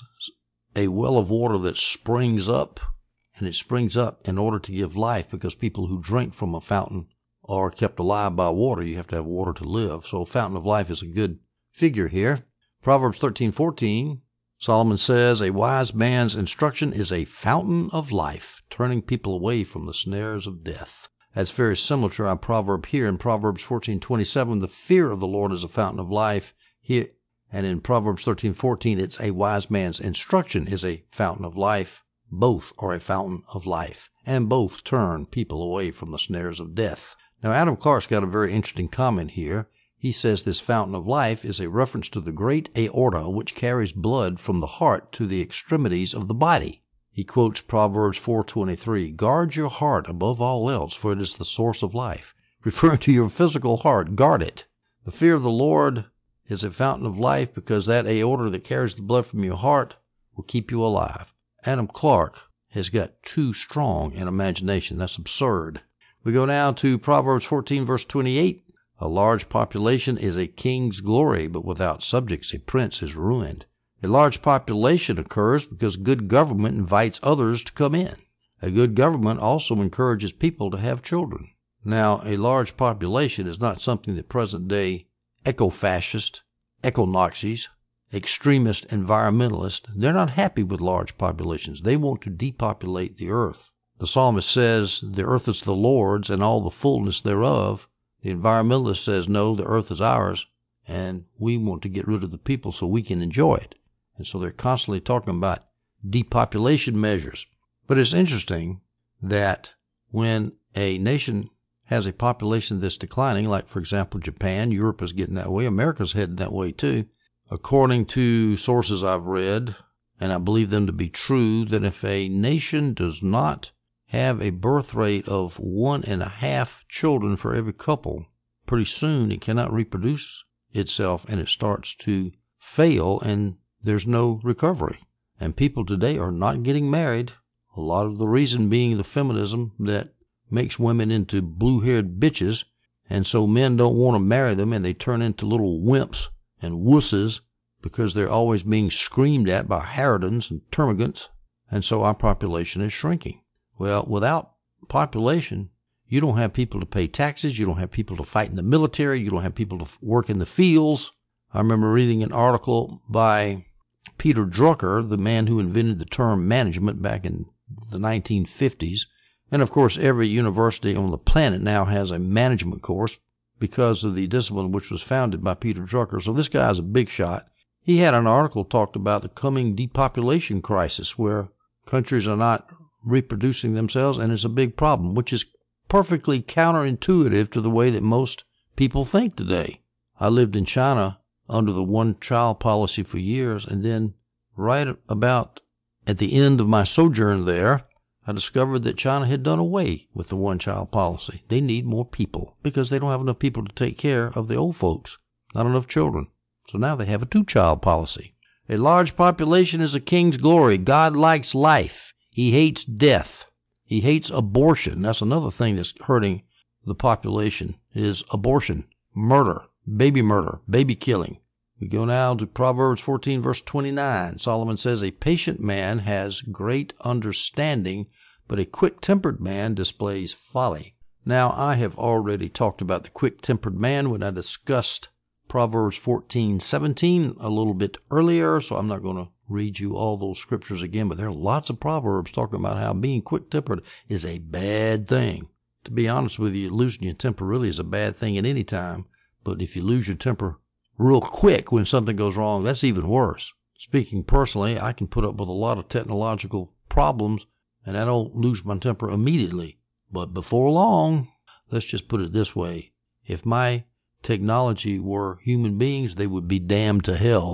S1: a well of water that springs up, and it springs up in order to give life, because people who drink from a fountain are kept alive by water. You have to have water to live. So a fountain of life is a good figure here. Proverbs thirteen fourteen, Solomon says, a wise man's instruction is a fountain of life, turning people away from the snares of death. That's very similar to our proverb here in Proverbs fourteen twenty-seven. The fear of the Lord is a fountain of life. Here, and in Proverbs thirteen fourteen, it's a wise man's instruction is a fountain of life. Both are a fountain of life, and both turn people away from the snares of death. Now, Adam Clark's got a very interesting comment here. He says this fountain of life is a reference to the great aorta, which carries blood from the heart to the extremities of the body. He quotes Proverbs four twenty-three, guard your heart above all else, for it is the source of life. Referring to your physical heart, guard it. The fear of the Lord is a fountain of life, because that aorta that carries the blood from your heart will keep you alive. Adam Clark has got too strong an imagination. That's absurd. We go now to Proverbs fourteen, verse twenty-eight. A large population is a king's glory, but without subjects a prince is ruined. A large population occurs because good government invites others to come in. A good government also encourages people to have children. Now, a large population is not something that present-day eco-fascist, eco-Nazis, extremist environmentalists, they're not happy with large populations. They want to depopulate the earth. The psalmist says, the earth is the Lord's and all the fullness thereof. The environmentalist says, no, the earth is ours, and we want to get rid of the people so we can enjoy it. And so they're constantly talking about depopulation measures. But it's interesting that when a nation has a population that's declining, like, for example, Japan, Europe is getting that way, America's heading that way too. According to sources I've read, and I believe them to be true, that if a nation does not have a birth rate of one and a half children for every couple, pretty soon it cannot reproduce itself, and it starts to fail, and there's no recovery. And people today are not getting married. A lot of the reason being the feminism that makes women into blue-haired bitches, and so men don't want to marry them, and they turn into little wimps and wusses because they're always being screamed at by harridans and termagants, and so our population is shrinking. Well, without population, you don't have people to pay taxes, you don't have people to fight in the military, you don't have people to work in the fields. I remember reading an article by Peter Drucker, the man who invented the term management back in the nineteen fifties. And of course, every university on the planet now has a management course because of the discipline which was founded by Peter Drucker. So this guy is a big shot. He had an article talked about the coming depopulation crisis where countries are not reproducing themselves, and it's a big problem, which is perfectly counterintuitive to the way that most people think today. I lived in China under the one-child policy for years, and then right about at the end of my sojourn there, I discovered that China had done away with the one-child policy. They need more people because they don't have enough people to take care of the old folks, not enough children. So now they have a two-child policy. A large population is a king's glory. God likes life. He hates death. He hates abortion. That's another thing that's hurting the population is abortion, murder, baby murder, baby killing. We go now to Proverbs fourteen, verse twenty-nine. Solomon says, a patient man has great understanding, but a quick-tempered man displays folly. Now, I have already talked about the quick-tempered man when I discussed Proverbs fourteen seventeen a little bit earlier, so I'm not going to read you all those scriptures again, but there are lots of Proverbs talking about how being quick-tempered is a bad thing. To be honest with you, losing your temper really is a bad thing at any time, but if you lose your temper real quick when something goes wrong, that's even worse. Speaking personally, I can put up with a lot of technological problems, and I don't lose my temper immediately. But before long, let's just put it this way, if my technology were human beings, they would be damned to hell,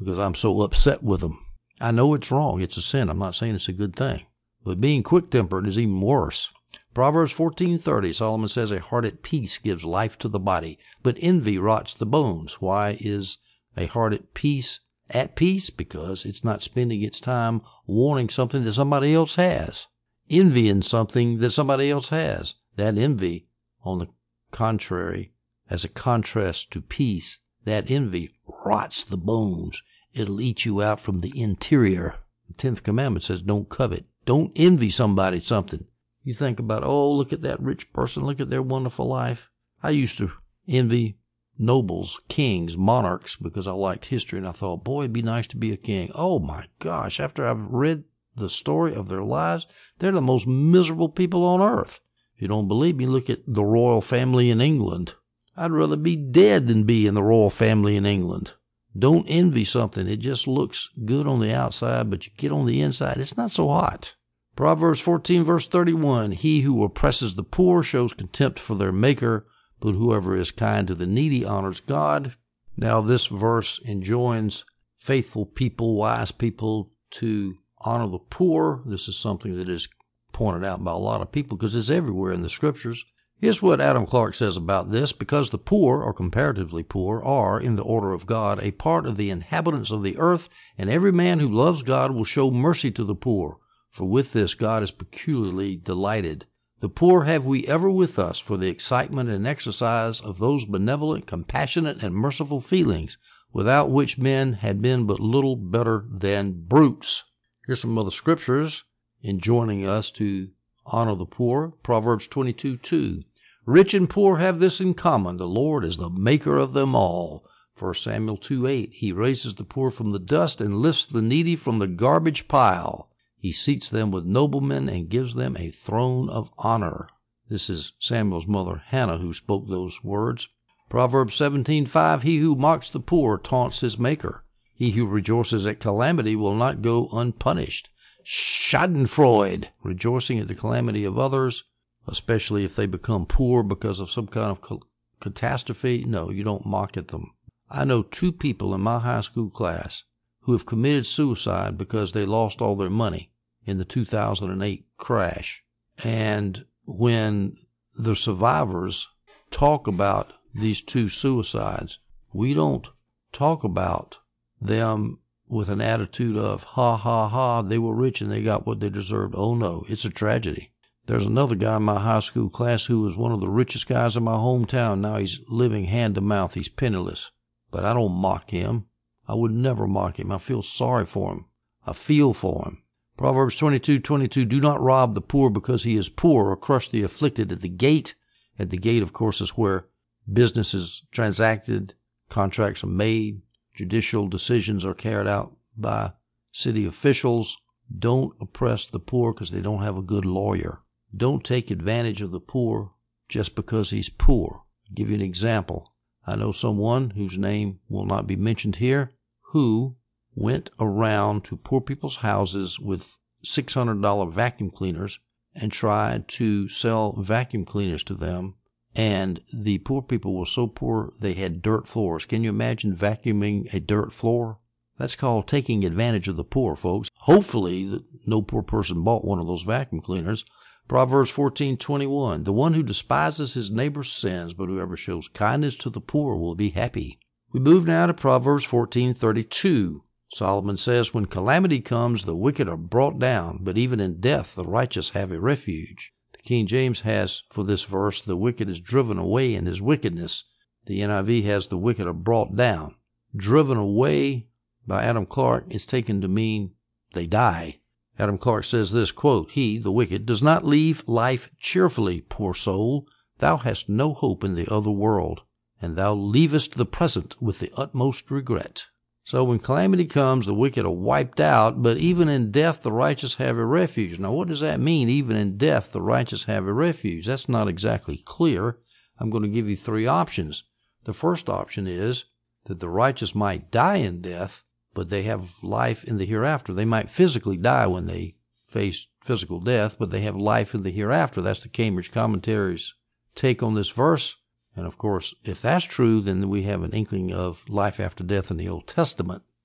S1: because I'm so upset with them. I know it's wrong. It's a sin. I'm not saying it's a good thing. But being quick-tempered is even worse. Proverbs fourteen thirty, Solomon says, a heart at peace gives life to the body, but envy rots the bones. Why is a heart at peace at peace? Because it's not spending its time wanting something that somebody else has, envying something that somebody else has. That envy, on the contrary, as a contrast to peace, that envy rots the bones. It'll eat you out from the interior. The tenth commandment says don't covet. Don't envy somebody something. You think about, oh, look at that rich person. Look at their wonderful life. I used to envy nobles, kings, monarchs, because I liked history, and I thought, boy, it'd be nice to be a king. Oh, my gosh, after I've read the story of their lives, they're the most miserable people on earth. If you don't believe me, look at the royal family in England. I'd rather be dead than be in the royal family in England. Don't envy something. It just looks good on the outside, but you get on the inside, it's not so hot. Proverbs fourteen, verse thirty-one, he who oppresses the poor shows contempt for their maker, but whoever is kind to the needy honors God. Now this verse enjoins faithful people, wise people, to honor the poor. This is something that is pointed out by a lot of people because it's everywhere in the scriptures. Here's what Adam Clarke says about this. Because the poor, or comparatively poor, are, in the order of God, a part of the inhabitants of the earth, and every man who loves God will show mercy to the poor. For with this God is peculiarly delighted. The poor have we ever with us for the excitement and exercise of those benevolent, compassionate, and merciful feelings, without which men had been but little better than brutes. Here's some other scriptures enjoining us to honor the poor. Proverbs twenty-two two. Rich and poor have this in common. The Lord is the maker of them all. First Samuel two eight. He raises the poor from the dust and lifts the needy from the garbage pile. He seats them with noblemen and gives them a throne of honor. This is Samuel's mother Hannah who spoke those words. Proverbs seventeen five. He who mocks the poor taunts his maker. He who rejoices at calamity will not go unpunished. Schadenfreude, rejoicing at the calamity of others, especially if they become poor because of some kind of catastrophe. No, you don't mock at them. I know two people in my high school class who have committed suicide because they lost all their money in the two thousand eight crash. And when the survivors talk about these two suicides, we don't talk about them with an attitude of, ha, ha, ha, they were rich and they got what they deserved. Oh, no, it's a tragedy. There's another guy in my high school class who was one of the richest guys in my hometown. Now he's living hand to mouth. He's penniless. But I don't mock him. I would never mock him. I feel sorry for him. I feel for him. Proverbs twenty-two twenty-two, do not rob the poor because he is poor, or crush the afflicted at the gate. At the gate, of course, is where business is transacted, contracts are made, judicial decisions are carried out by city officials. Don't oppress the poor because they don't have a good lawyer. Don't take advantage of the poor just because he's poor. I'll give you an example. I know someone whose name will not be mentioned here who went around to poor people's houses with six hundred dollars vacuum cleaners and tried to sell vacuum cleaners to them. And the poor people were so poor they had dirt floors. Can you imagine vacuuming a dirt floor? That's called taking advantage of the poor, folks. Hopefully, no poor person bought one of those vacuum cleaners. Proverbs fourteen twenty-one, the one who despises his neighbor's sins, but whoever shows kindness to the poor will be happy. We move now to Proverbs fourteen thirty-two. Solomon says, when calamity comes, the wicked are brought down, but even in death the righteous have a refuge. The King James has for this verse, the wicked is driven away in his wickedness. The N I V has the wicked are brought down. Driven away by Adam Clarke is taken to mean they die. Adam Clarke says this, quote, he, the wicked, does not leave life cheerfully, poor soul. Thou hast no hope in the other world, and thou leavest the present with the utmost regret. So when calamity comes, the wicked are wiped out, but even in death the righteous have a refuge. Now what does that mean, even in death the righteous have a refuge? That's not exactly clear. I'm going to give you three options. The first option is that the righteous might die in death, but they have life in the hereafter. They might physically die when they face physical death, but they have life in the hereafter. That's the Cambridge Commentary's take on this verse. And of course, if that's true, then we have an inkling of life after death in the Old Testament.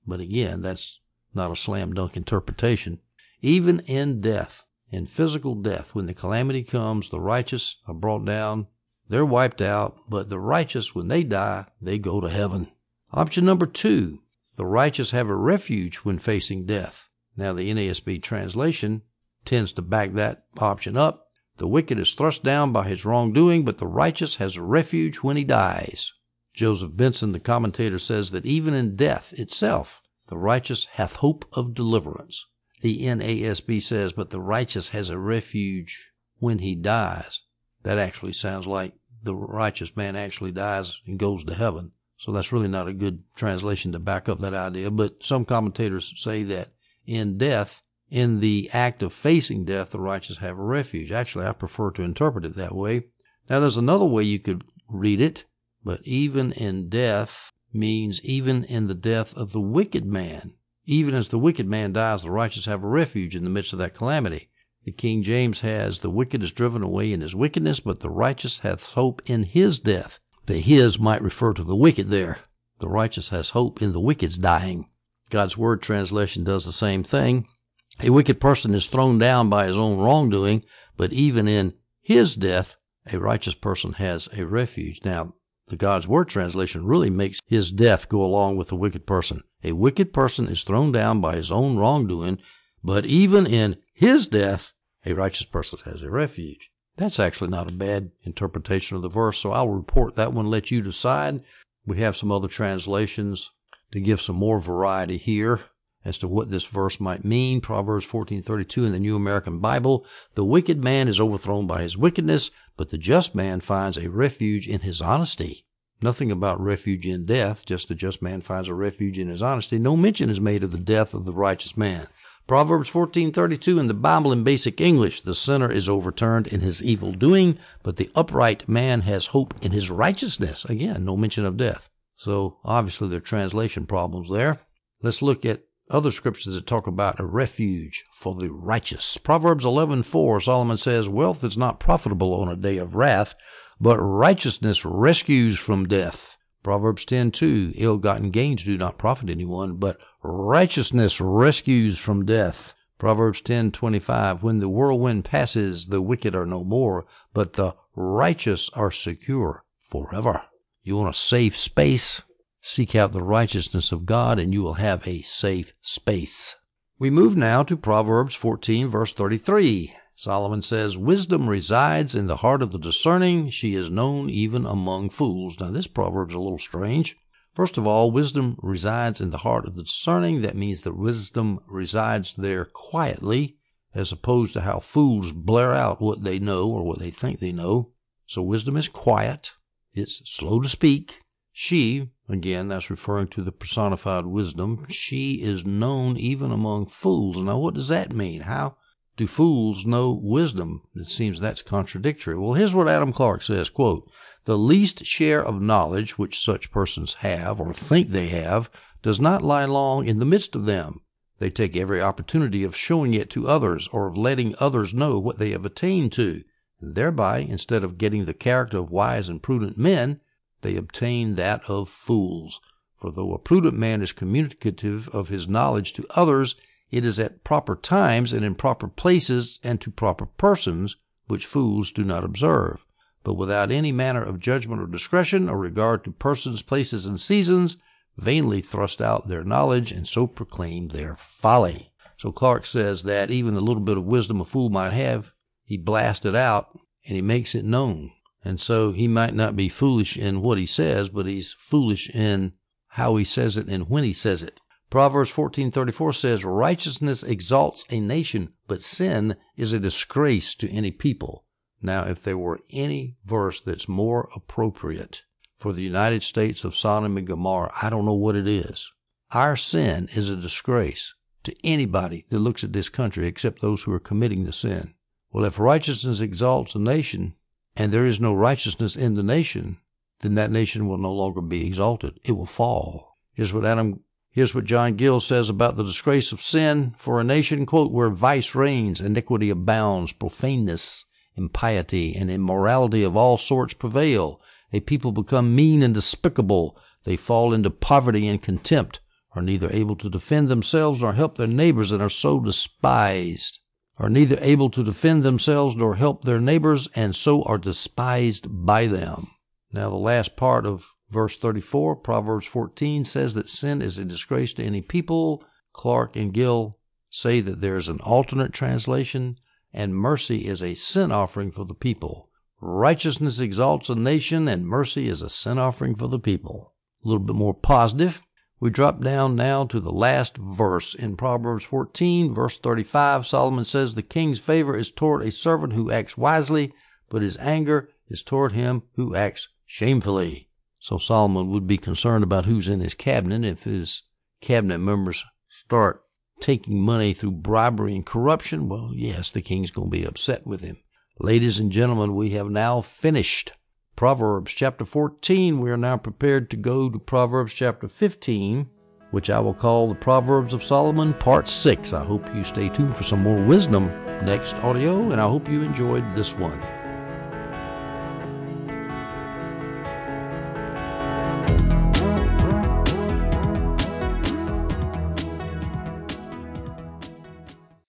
S1: But again, that's not a slam dunk interpretation. Even in death, in physical death, when the calamity comes, the righteous are brought down, they're wiped out, but the righteous, when they die, they go to heaven. Option number two, the righteous have a refuge when facing death. Now, the N A S B translation tends to back that option up. The wicked is thrust down by his wrongdoing, but the righteous has a refuge when he dies. Joseph Benson, the commentator, says that even in death itself, the righteous hath hope of deliverance. The N A S B says, but the righteous has a refuge when he dies. That actually sounds like the righteous man actually dies and goes to heaven. So that's really not a good translation to back up that idea. But some commentators say that in death, in the act of facing death, the righteous have a refuge. Actually, I prefer to interpret it that way. Now, there's another way you could read it, but even in death means even in the death of the wicked man. Even as the wicked man dies, the righteous have a refuge in the midst of that calamity. The King James has, the wicked is driven away in his wickedness, but the righteous hath hope in his death. The his might refer to the wicked there. The righteous has hope in the wicked's dying. God's Word translation does the same thing. A wicked person is thrown down by his own wrongdoing, but even in his death, a righteous person has a refuge. Now, the God's Word translation really makes his death go along with the wicked person. A wicked person is thrown down by his own wrongdoing, but even in his death, a righteous person has a refuge. That's actually not a bad interpretation of the verse, so I'll report that one, let you decide. We have some other translations to give some more variety here as to what this verse might mean. Proverbs fourteen thirty-two in the New American Bible, the wicked man is overthrown by his wickedness, but the just man finds a refuge in his honesty. Nothing about refuge in death, just the just man finds a refuge in his honesty. No mention is made of the death of the righteous man. Proverbs fourteen thirty-two in the Bible in basic English, the sinner is overturned in his evil doing, but the upright man has hope in his righteousness. Again, no mention of death. So obviously there are translation problems there. Let's look at other scriptures that talk about a refuge for the righteous. Proverbs eleven four, Solomon says, wealth is not profitable on a day of wrath, but righteousness rescues from death. Proverbs ten two, ill-gotten gains do not profit anyone, but righteousness rescues from death. Proverbs ten twenty-five, when the whirlwind passes, the wicked are no more, but the righteous are secure forever. You want a safe space? Seek out the righteousness of God, and you will have a safe space. We move now to Proverbs fourteen, verse thirty-three. Solomon says, wisdom resides in the heart of the discerning. She is known even among fools. Now, this proverb's a little strange. First of all, wisdom resides in the heart of the discerning. That means that wisdom resides there quietly, as opposed to how fools blare out what they know or what they think they know. So wisdom is quiet. It's slow to speak. She, again, that's referring to the personified wisdom, she is known even among fools. Now, what does that mean? How do fools know wisdom? It seems that's contradictory. Well, here's what Adam Clarke says, quote, the least share of knowledge which such persons have or think they have does not lie long in the midst of them. They take every opportunity of showing it to others or of letting others know what they have attained to. And thereby, instead of getting the character of wise and prudent men, they obtain that of fools. For though a prudent man is communicative of his knowledge to others, it is at proper times and in proper places and to proper persons, which fools do not observe. But without any manner of judgment or discretion or regard to persons, places, and seasons, vainly thrust out their knowledge and so proclaim their folly. So Clarke says that even the little bit of wisdom a fool might have, he blasts it out and he makes it known. And so he might not be foolish in what he says, but he's foolish in how he says it and when he says it. Proverbs fourteen thirty-four says, righteousness exalts a nation, but sin is a disgrace to any people. Now, if there were any verse that's more appropriate for the United States of Sodom and Gomorrah, I don't know what it is. Our sin is a disgrace to anybody that looks at this country except those who are committing the sin. Well, if righteousness exalts a nation and there is no righteousness in the nation, then that nation will no longer be exalted. It will fall. Here's what Adam Here's what John Gill says about the disgrace of sin for a nation, quote, where vice reigns, iniquity abounds, profaneness, impiety, and immorality of all sorts prevail. A people become mean and despicable. They fall into poverty and contempt, are neither able to defend themselves nor help their neighbors, and are so despised. Are neither able to defend themselves nor help their neighbors, and so are despised by them. Now the last part of verse thirty-four, Proverbs fourteen, says that sin is a disgrace to any people. Clark and Gill say that there is an alternate translation, and mercy is a sin offering for the people. Righteousness exalts a nation, and mercy is a sin offering for the people. A little bit more positive. We drop down now to the last verse in Proverbs fourteen, verse thirty-five. Solomon says, the king's favor is toward a servant who acts wisely, but his anger is toward him who acts shamefully. So Solomon would be concerned about who's in his cabinet. If his cabinet members start taking money through bribery and corruption, well, yes, the king's going to be upset with him. Ladies and gentlemen, we have now finished Proverbs chapter fourteen. We are now prepared to go to Proverbs chapter fifteen, which I will call the Proverbs of Solomon part six. I hope you stay tuned for some more wisdom next audio, and I hope you enjoyed this one.